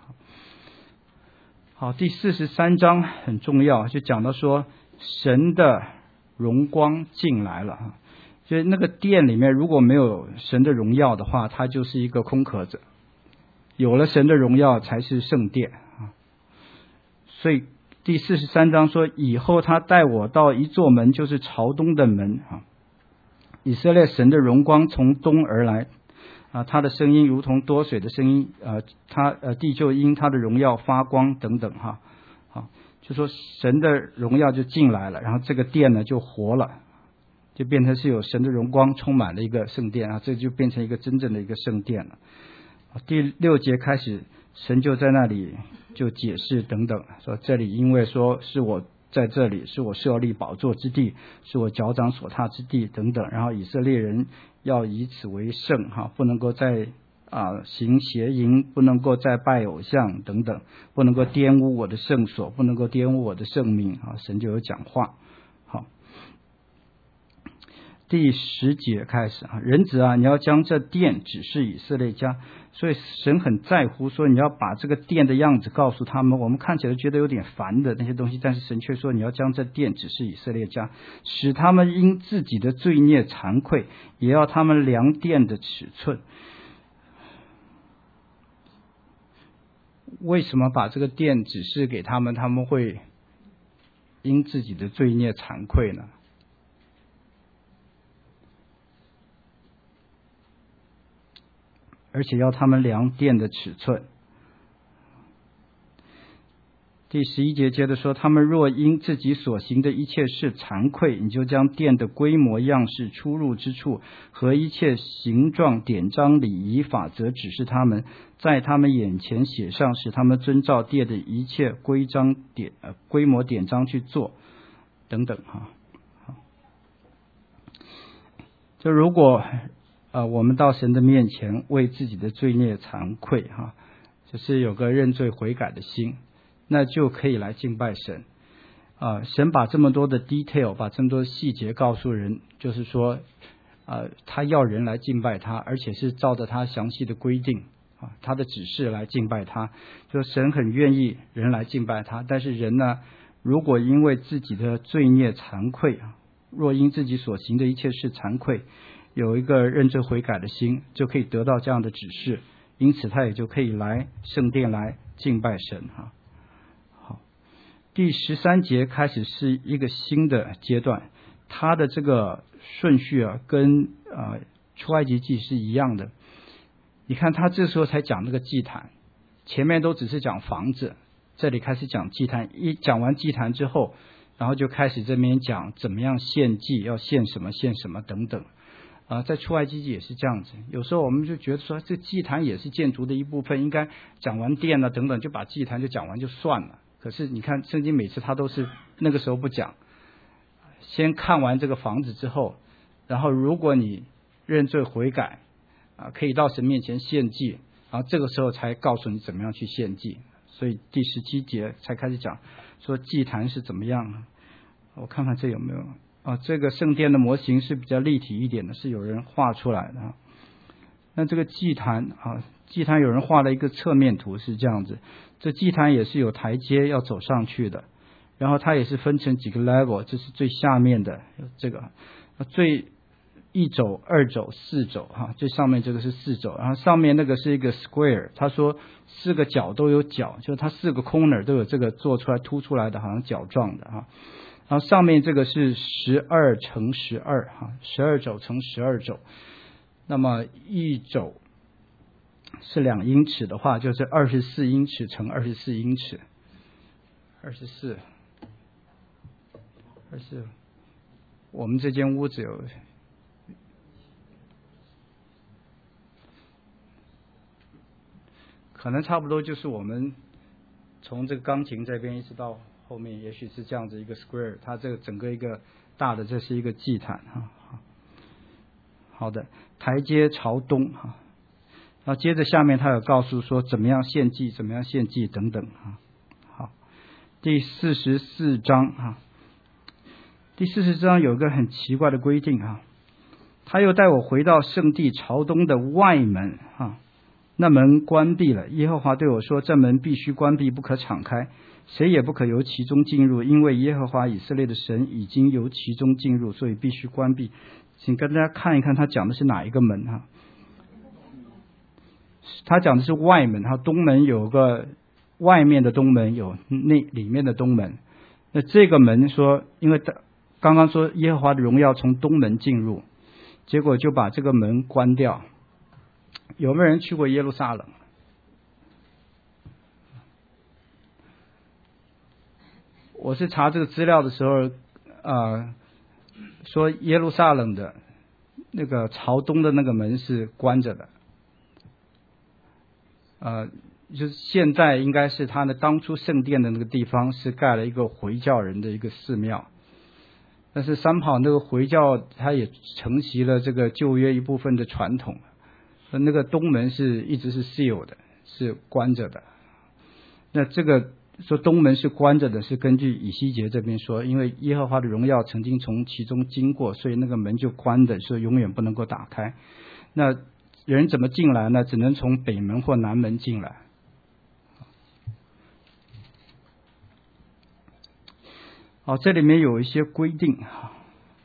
好，第四十三章很重要，就讲到说神的荣光进来了。就是那个殿里面如果没有神的荣耀的话，它就是一个空壳子，有了神的荣耀才是圣殿啊。所以第四十三章说，以后他带我到一座门，就是朝东的门啊。以色列神的荣光从东而来啊，他的声音如同多水的声音，呃，他呃地就因他的荣耀发光等等哈。好，就说神的荣耀就进来了，然后这个殿呢就活了。就变成是有神的荣光充满了一个圣殿啊，这就变成一个真正的一个圣殿了。第六节开始，神就在那里就解释等等，说这里因为说是我在这里，是我设立宝座之地，是我脚掌所踏之地等等，然后以色列人要以此为圣哈，不能够再啊行邪淫，不能够再拜偶像等等，不能够玷污我的圣所，不能够玷污我的圣名啊，神就有讲话。好。第十节开始啊，人子啊，你要将这殿指示以色列家，所以神很在乎，说你要把这个殿的样子告诉他们。我们看起来觉得有点烦的那些东西，但是神却说你要将这殿指示以色列家，使他们因自己的罪孽惭愧，也要他们量殿的尺寸。为什么把这个殿指示给他们，他们会因自己的罪孽惭愧呢？而且要他们量殿的尺寸。第十一节接着说，他们若因自己所行的一切事惭愧，你就将殿的规模样式出入之处和一切形状典章礼仪法则指示他们，在他们眼前写上，使他们遵照殿的一切规章典呃规模典章去做等等哈。就如果呃，我们到神的面前为自己的罪孽惭愧哈，就是有个认罪悔改的心，那就可以来敬拜神啊、呃。神把这么多的 detail， 把这么多的细节告诉人，就是说，呃，他要人来敬拜他，而且是照着他详细的规定啊，他的指示来敬拜他。就神很愿意人来敬拜他，但是人呢，如果因为自己的罪孽惭愧啊，若因自己所行的一切事惭愧，有一个认罪悔改的心，就可以得到这样的指示，因此他也就可以来圣殿来敬拜神哈。好，第十三节开始是一个新的阶段，它的这个顺序啊，跟呃出埃及记是一样的。你看他这时候才讲那个祭坛，前面都只是讲房子，这里开始讲祭坛。一讲完祭坛之后，然后就开始这边讲怎么样献祭，要献什么献什么等等。啊、呃，在出埃及记也是这样子。有时候我们就觉得说，这祭坛也是建筑的一部分，应该讲完殿了等等，就把祭坛就讲完就算了。 可是你看圣经每次他都是那个时候不讲，先看完这个房子之后，然后如果你认罪悔改啊，可以到神面前献祭，然后这个时候才告诉你怎么样去献祭。所以第十七节才开始讲说祭坛是怎么样。我看看这有没有啊？这个圣殿的模型是比较立体一点的，是有人画出来的啊。那这个祭坛啊，祭坛有人画了一个侧面图是这样子，这祭坛也是有台阶要走上去的，然后它也是分成几个 level， 这是最下面的这个最一肘、二肘、四肘哈，最上面这个是四肘，然后上面那个是一个 square， 他说四个角都有角，就是它四个 corner 都有这个做出来凸出来的，好像角状的哈。然后上面这个是十二乘十二哈，十二肘乘十二肘，那么一肘是两英尺的话，就是二十四英尺乘二十四英尺，二十四，二十四，我们这间屋子有。可能差不多就是我们从这个钢琴这边一直到后面，也许是这样子一个 square， 它这个整个一个大的，这是一个祭坛哈。好的，台阶朝东哈，然后接着下面他有告诉说怎么样献祭，怎么样献祭等等哈。好，第四十四章哈，第四十章有一个很奇怪的规定哈，他又带我回到圣地朝东的外门哈。那门关闭了，耶和华对我说，这门必须关闭，不可敞开，谁也不可由其中进入，因为耶和华以色列的神已经由其中进入，所以必须关闭。请跟大家看一看他讲的是哪一个门哈？他讲的是外门哈，东门有个外面的东门，有内里面的东门。那这个门说，因为刚刚说耶和华的荣耀从东门进入，结果就把这个门关掉。有没有人去过耶路撒冷？我是查这个资料的时候，呃，说耶路撒冷的那个朝东的那个门是关着的，呃，就是现在应该是他的当初圣殿的那个地方是盖了一个回教人的一个寺庙，但是三跑那个回教他也承袭了这个旧约一部分的传统。那个东门是一直是 seal 的，是关着的。那这个说东门是关着的，是根据以西结这边说，因为耶和华的荣耀曾经从其中经过，所以那个门就关的，所以永远不能够打开。那人怎么进来呢？只能从北门或南门进来。好，这里面有一些规定哈。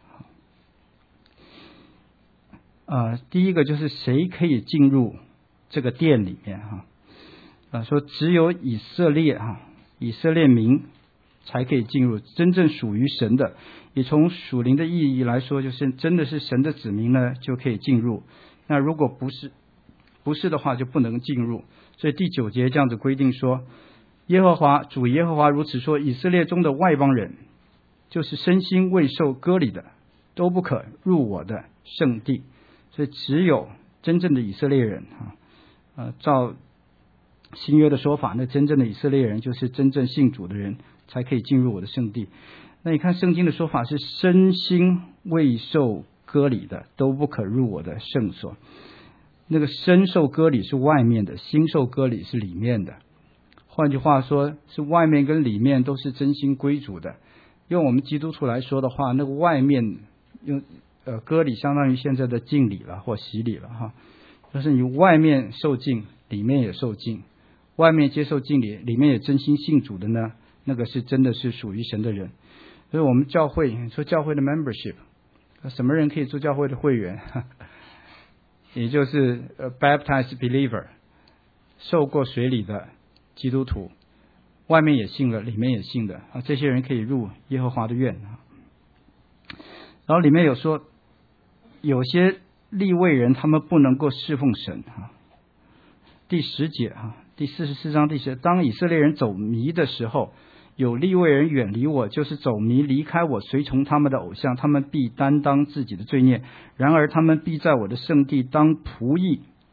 呃，第一个就是谁可以进入这个殿里面哈？啊，说只有以色列哈，以色列民才可以进入，真正属于神的，也从属灵的意义来说，就是真的是神的子民呢，就可以进入。那如果不是不是的话，就不能进入。所以第九节这样子规定说，耶和华主耶和华如此说，以色列中的外邦人，就是身心未受割礼的，都不可入我的圣地。所以只有真正的以色列人啊，呃，照新约的说法，那真正的以色列人就是真正信主的人才可以进入我的圣地。那你看圣经的说法是身心未受割礼的都不可入我的圣所。那个身受割礼是外面的，心受割礼是里面的。换句话说，是外面跟里面都是真心归主的。用我们基督徒来说的话，那个外面用呃，割礼相当于现在的敬礼了或洗礼了哈，就是你外面受敬，里面也受敬，外面接受敬礼，里面也真心信主的呢，那个是真的是属于神的人。所以我们教会说教会的 membership， 什么人可以做教会的会员？也就是呃 baptized believer， 受过水礼的基督徒，外面也信了，里面也信的啊，这些人可以入耶和华的院啊。然后里面有说，有些利未人他们不能够侍奉神啊。第十节啊，第四十四章第十，当以色列人走迷的时候，有利未人远离我，就是走迷离开我，随从他们的偶像，他们必担当自己的罪孽。然而他们必在我的圣地当仆役，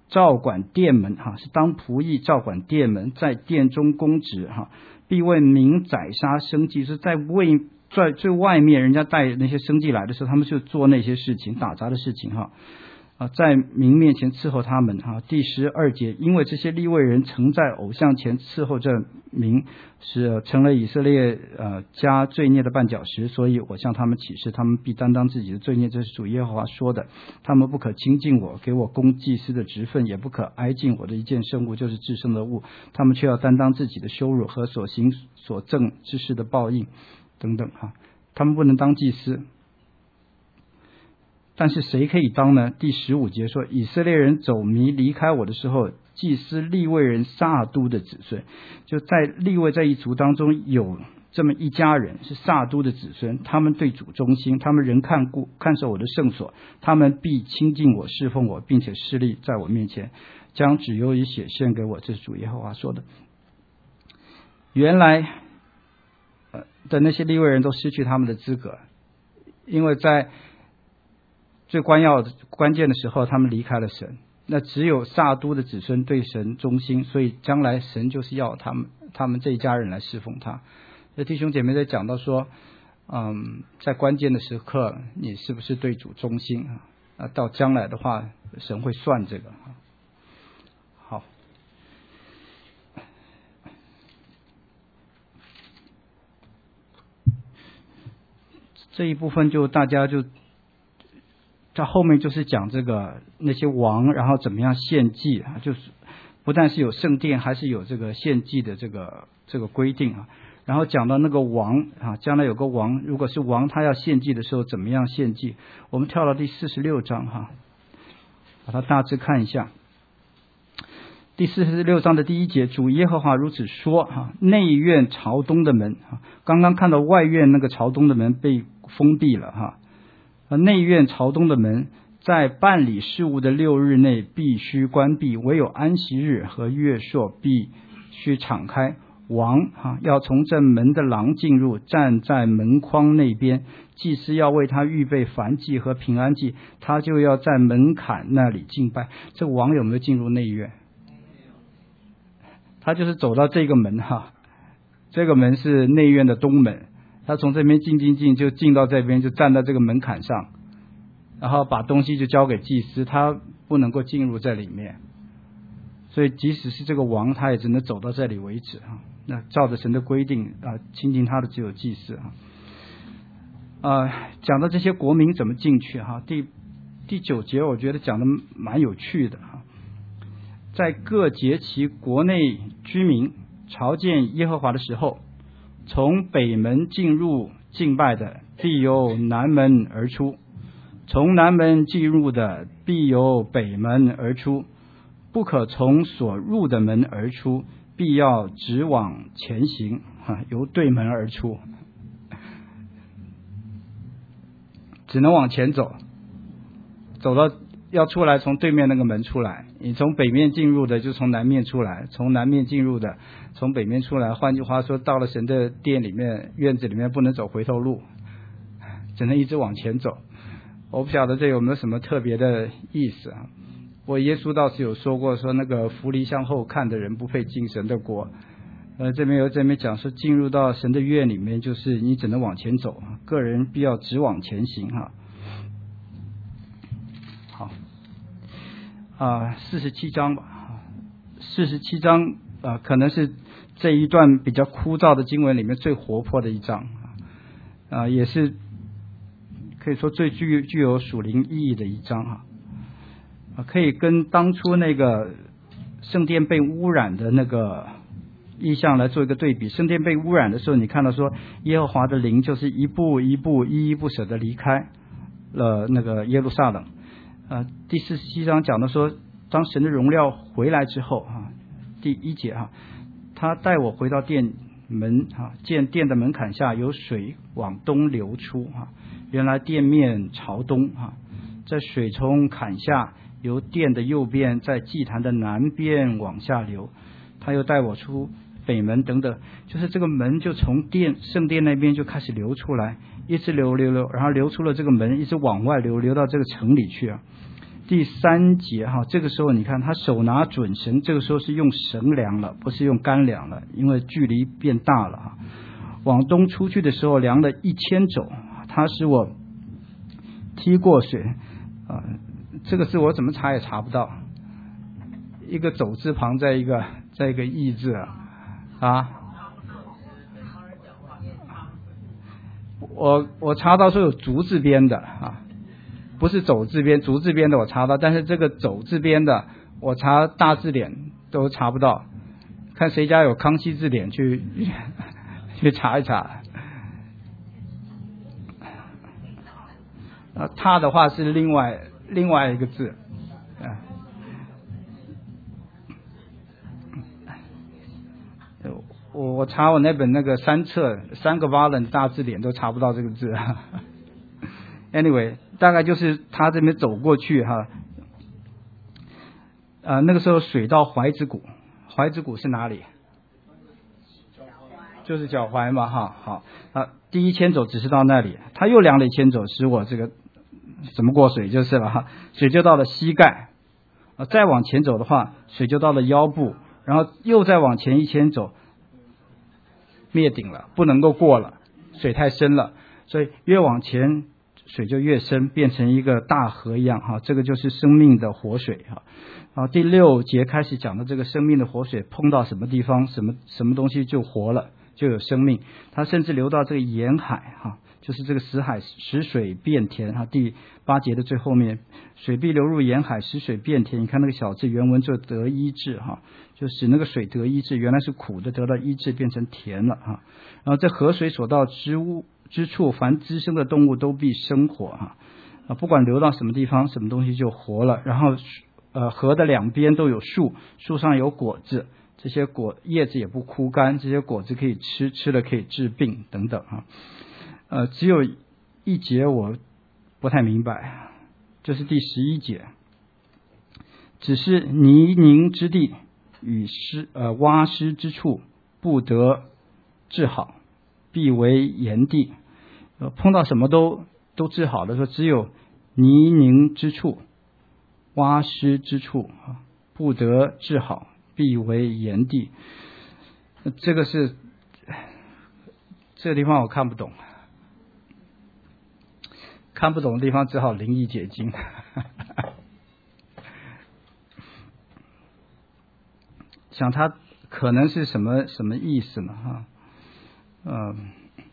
照管殿门哈，是当仆役照管殿门，在殿中供职哈，必为民宰杀生计，是在为在最外面人家带那些生计来的时候，他们就做那些事情打杂的事情哈。啊，在民面前伺候他们哈。第十二节，因为这些利未人曾在偶像前伺候这民，是成了以色列呃家罪孽的绊脚石，所以我向他们起誓，他们必担当自己的罪孽，这是主耶和华说的。他们不可亲近我，给我供祭司的职分，也不可挨近我的一件圣物，就是至圣的物。他们却要担当自己的羞辱和所行所证之事的报应等等哈。他们不能当祭司。但是谁可以当呢？第十五节说，以色列人走迷离开我的时候，祭司利未人撒都的子孙，就在利未这一族当中有这么一家人是撒都的子孙，他们对主忠心，他们仍看顾看守我的圣所，他们必亲近我侍奉我，并且侍立在我面前，将脂油与血献给我，这是主耶和华说的。原来呃的那些利未人都失去他们的资格，因为在最关要的关键的时候，他们离开了神。那只有撒都的子孙对神忠心，所以将来神就是要他们他们这一家人来侍奉他。那弟兄姐妹在讲到说，嗯，在关键的时刻，你是不是对主忠心啊？啊，到将来的话，神会算这个。好，这一部分就大家就。在后面就是讲这个那些王，然后怎么样献祭啊，就是不但是有圣殿，还是有这个献祭的这个这个规定啊。然后讲到那个王啊，将来有个王，如果是王，他要献祭的时候怎么样献祭？我们跳到第四十六章哈，把它大致看一下。第四十六章的第一节，主耶和华如此说哈，内院朝东的门啊，刚刚看到外院那个朝东的门被封闭了哈。内院朝东的门在办理事务的六日内必须关闭，唯有安息日和月朔必须敞开。王啊要从这门的廊进入，站在门框那边，祭司要为他预备燔祭和平安祭，他就要在门槛那里敬拜。这个王有没有进入内院？他就是走到这个门哈，这个门是内院的东门。他从这边进进进就进到这边，就站在这个门槛上，然后把东西就交给祭司，他不能够进入这里面。所以即使是这个王，他也只能走到这里为止啊。那照着神的规定啊，亲近他的只有祭司啊。呃，讲到这些国民怎么进去哈，第第九节我觉得讲的蛮有趣的哈。在各节期国内居民朝见耶和华的时候，从北门进入敬拜的，必由南门而出；从南门进入的，必由北门而出。不可从所入的门而出，必要直往前行，由对门而出，只能往前走，走到要出来，从对面那个门出来。你从北面进入的，就从南面出来；从南面进入的，从北面出来。换句话说，到了神的殿里面、院子里面，不能走回头路，只能一直往前走。我不晓得这有没有什么特别的意思啊？我耶稣倒是有说过，说那个扶犁向后看的人不配进神的国。呃，这边有这边讲说，进入到神的院里面，就是你只能往前走，个人必要直往前行哈。好。啊，四十七章吧，四十七章啊，可能是这一段比较枯燥的经文里面最活泼的一章啊，也是可以说最具具有属灵意义的一章哈。啊，可以跟当初那个圣殿被污染的那个意象来做一个对比。圣殿被污染的时候，你看到说耶和华的灵就是一步一步依依不舍的离开了那个耶路撒冷。呃，第四十七章讲的说，当神的荣耀回来之后啊，第一节哈、啊，他带我回到殿门啊，见殿的门槛下有水往东流出啊，原来殿面朝东啊，在水从坎下由殿的右边，在祭坛的南边往下流，他又带我出北门等等，就是这个门就从殿圣殿那边就开始流出来，一直流流流，然后流出了这个门，一直往外流，流到这个城里去啊。 第三节哈，这个时候你看他手拿准绳，这个时候是用绳量了，不是用杆量了，因为距离变大了哈。往东出去的时候量了一千肘，他使我踢过水啊，这个字我怎么查也查不到，一个走字旁在一个在一个义字啊。我我查到说有足字边的啊。不是走字边，足字边的我查到，但是这个走字边的我查大字典都查不到，看谁家有康熙字典去去查一查。啊，踏的话是另外另外一个字，啊，我我查我那本那个三册三个 volume 大字典都查不到这个字。Anyway。大概就是他这边走过去哈，呃，那个时候水到怀子谷，怀子谷是哪里？就是脚踝嘛哈，好啊，第一千肘只是到那里，他又量了一千肘，使我这个怎么过水就是了哈，水就到了膝盖，啊，再往前走的话，水就到了腰部，然后又再往前一千走，灭顶了，不能够过了，水太深了，所以越往前。水就越深，变成一个大河一样哈，这个就是生命的活水哈。然后第六节开始讲的这个生命的活水碰到什么地方，什么什么东西就活了，就有生命。它甚至流到这个沿海哈，就是这个死海使水变甜哈。第八节的最后面，水必流入沿海，使水变甜。你看那个小字原文就得医治哈，就使那个水得医治，原来是苦的得到医治，变成甜了哈。然后这河水所到之物。之处，凡滋生的动物都必生活哈啊，不管流到什么地方，什么东西就活了。然后呃，河的两边都有树，树上有果子，这些果叶子也不枯干，这些果子可以吃，吃了可以治病等等啊。呃，只有一节我不太明白，就是第十一节，只是泥泞之地与湿呃洼湿之处不得治好。必为炎地，呃，碰到什么都都治好的，说只有泥泞之处、洼湿之处啊，不得治好，必为炎地。这个是这个地方我看不懂，看不懂的地方只好灵异解经。想它可能是什么什么意思呢？哈。嗯，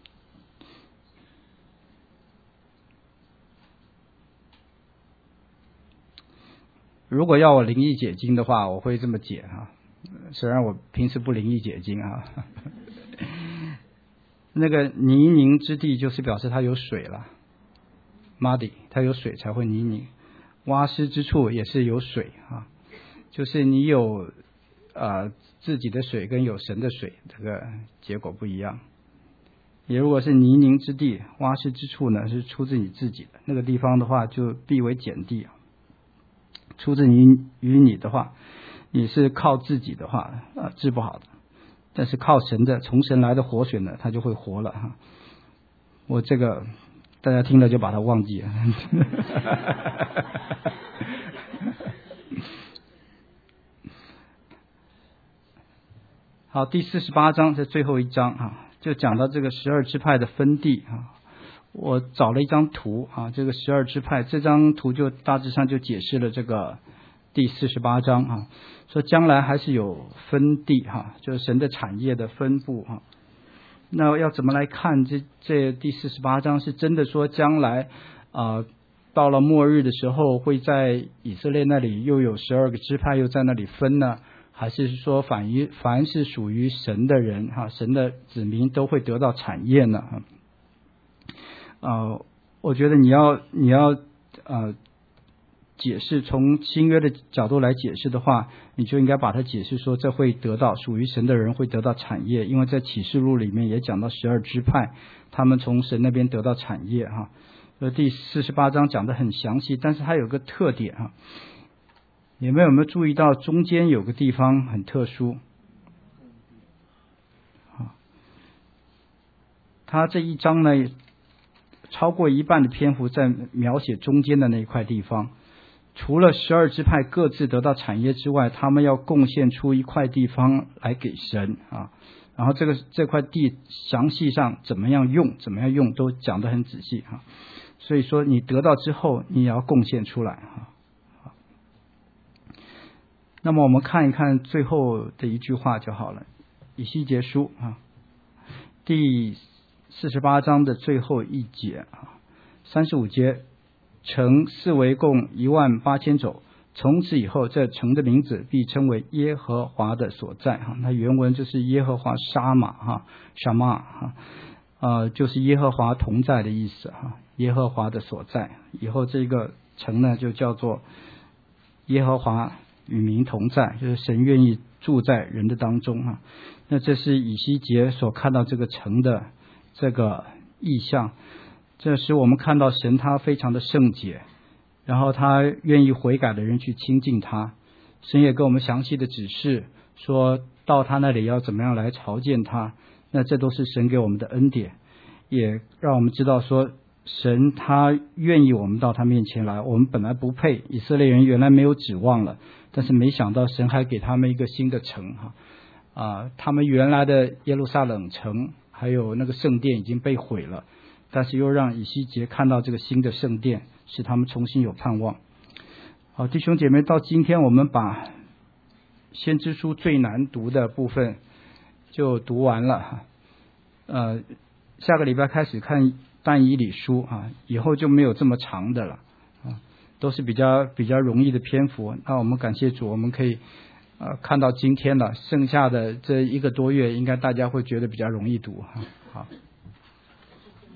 如果要我灵异解经的话，我会这么解啊。虽然我平时不灵异解经啊。那个泥泞之地就是表示它有水了 ，muddy， 它有水才会泥泞。洼湿之处也是有水啊，就是你有呃自己的水跟有神的水，这个结果不一样。也如果是泥泞之地、洼湿之处呢，是出自你自己的那个地方的话，就必为碱地。出自于于你的话，你是靠自己的话啊治不好的，但是靠神的，从神来的活水呢，它就会活了哈。我这个大家听了就把它忘记了。好，第四十八章这最后一章啊。就讲到这个十二支派的分地啊，我找了一张图啊，这个十二支派这张图就大致上就解释了这个第四十八章啊，说将来还是有分地哈，就是神的产业的分布哈。那要怎么来看这这第四十八章？是真的说将来啊、呃、到了末日的时候，会在以色列那里又有十二个支派又在那里分呢？还是说反于凡是属于神的人哈，神的子民都会得到产业呢？呃，我觉得你要你要呃解释从新约的角度来解释的话，你就应该把它解释说这会得到属于神的人会得到产业，因为在启示录里面也讲到十二支派，他们从神那边得到产业哈。呃，第四十八章讲得很详细，但是它有个特点哈。你们有没有注意到中间有个地方很特殊？他这一章呢，超过一半的篇幅在描写中间的那一块地方。 除了十二支派各自得到产业之外，他们要贡献出一块地方来给神啊。然后这个这块地详细上怎么样用，怎么样用都讲得很仔细啊。所以说你得到之后，你也要贡献出来啊。那么我们看一看最后的一句话就好了，以西结书啊，第四十八章的最后一节啊，三十五节，城四围共一万八千肘，从此以后，这城的名字必称为耶和华的所在哈。那原文就是耶和华沙玛哈，沙玛哈，呃，就是耶和华同在的意思哈，耶和华的所在。以后这个城呢，就叫做耶和华与民同在，就是神愿意住在人的当中啊。那这是以西结所看到这个城的这个意象，这使我们看到神他非常的圣洁，然后他愿意悔改的人去亲近他。神也给我们详细的指示，说到他那里要怎么样来朝见他，那这都是神给我们的恩典，也让我们知道说神他愿意我们到他面前来。我们本来不配，以色列人原来没有指望了，但是没想到神还给他们一个新的城哈啊，他们原来的耶路撒冷城还有那个圣殿已经被毁了，但是又让以西结看到这个新的圣殿，使他们重新有盼望。好，弟兄姐妹，到今天我们把先知书最难读的部分就读完了，呃，下个礼拜开始看但以理书啊，以后就没有这么长的了啊，都是比较比较容易的篇幅。那我们感谢主，我们可以呃看到今天了，剩下的这一个多月应该大家会觉得比较容易读哈。好。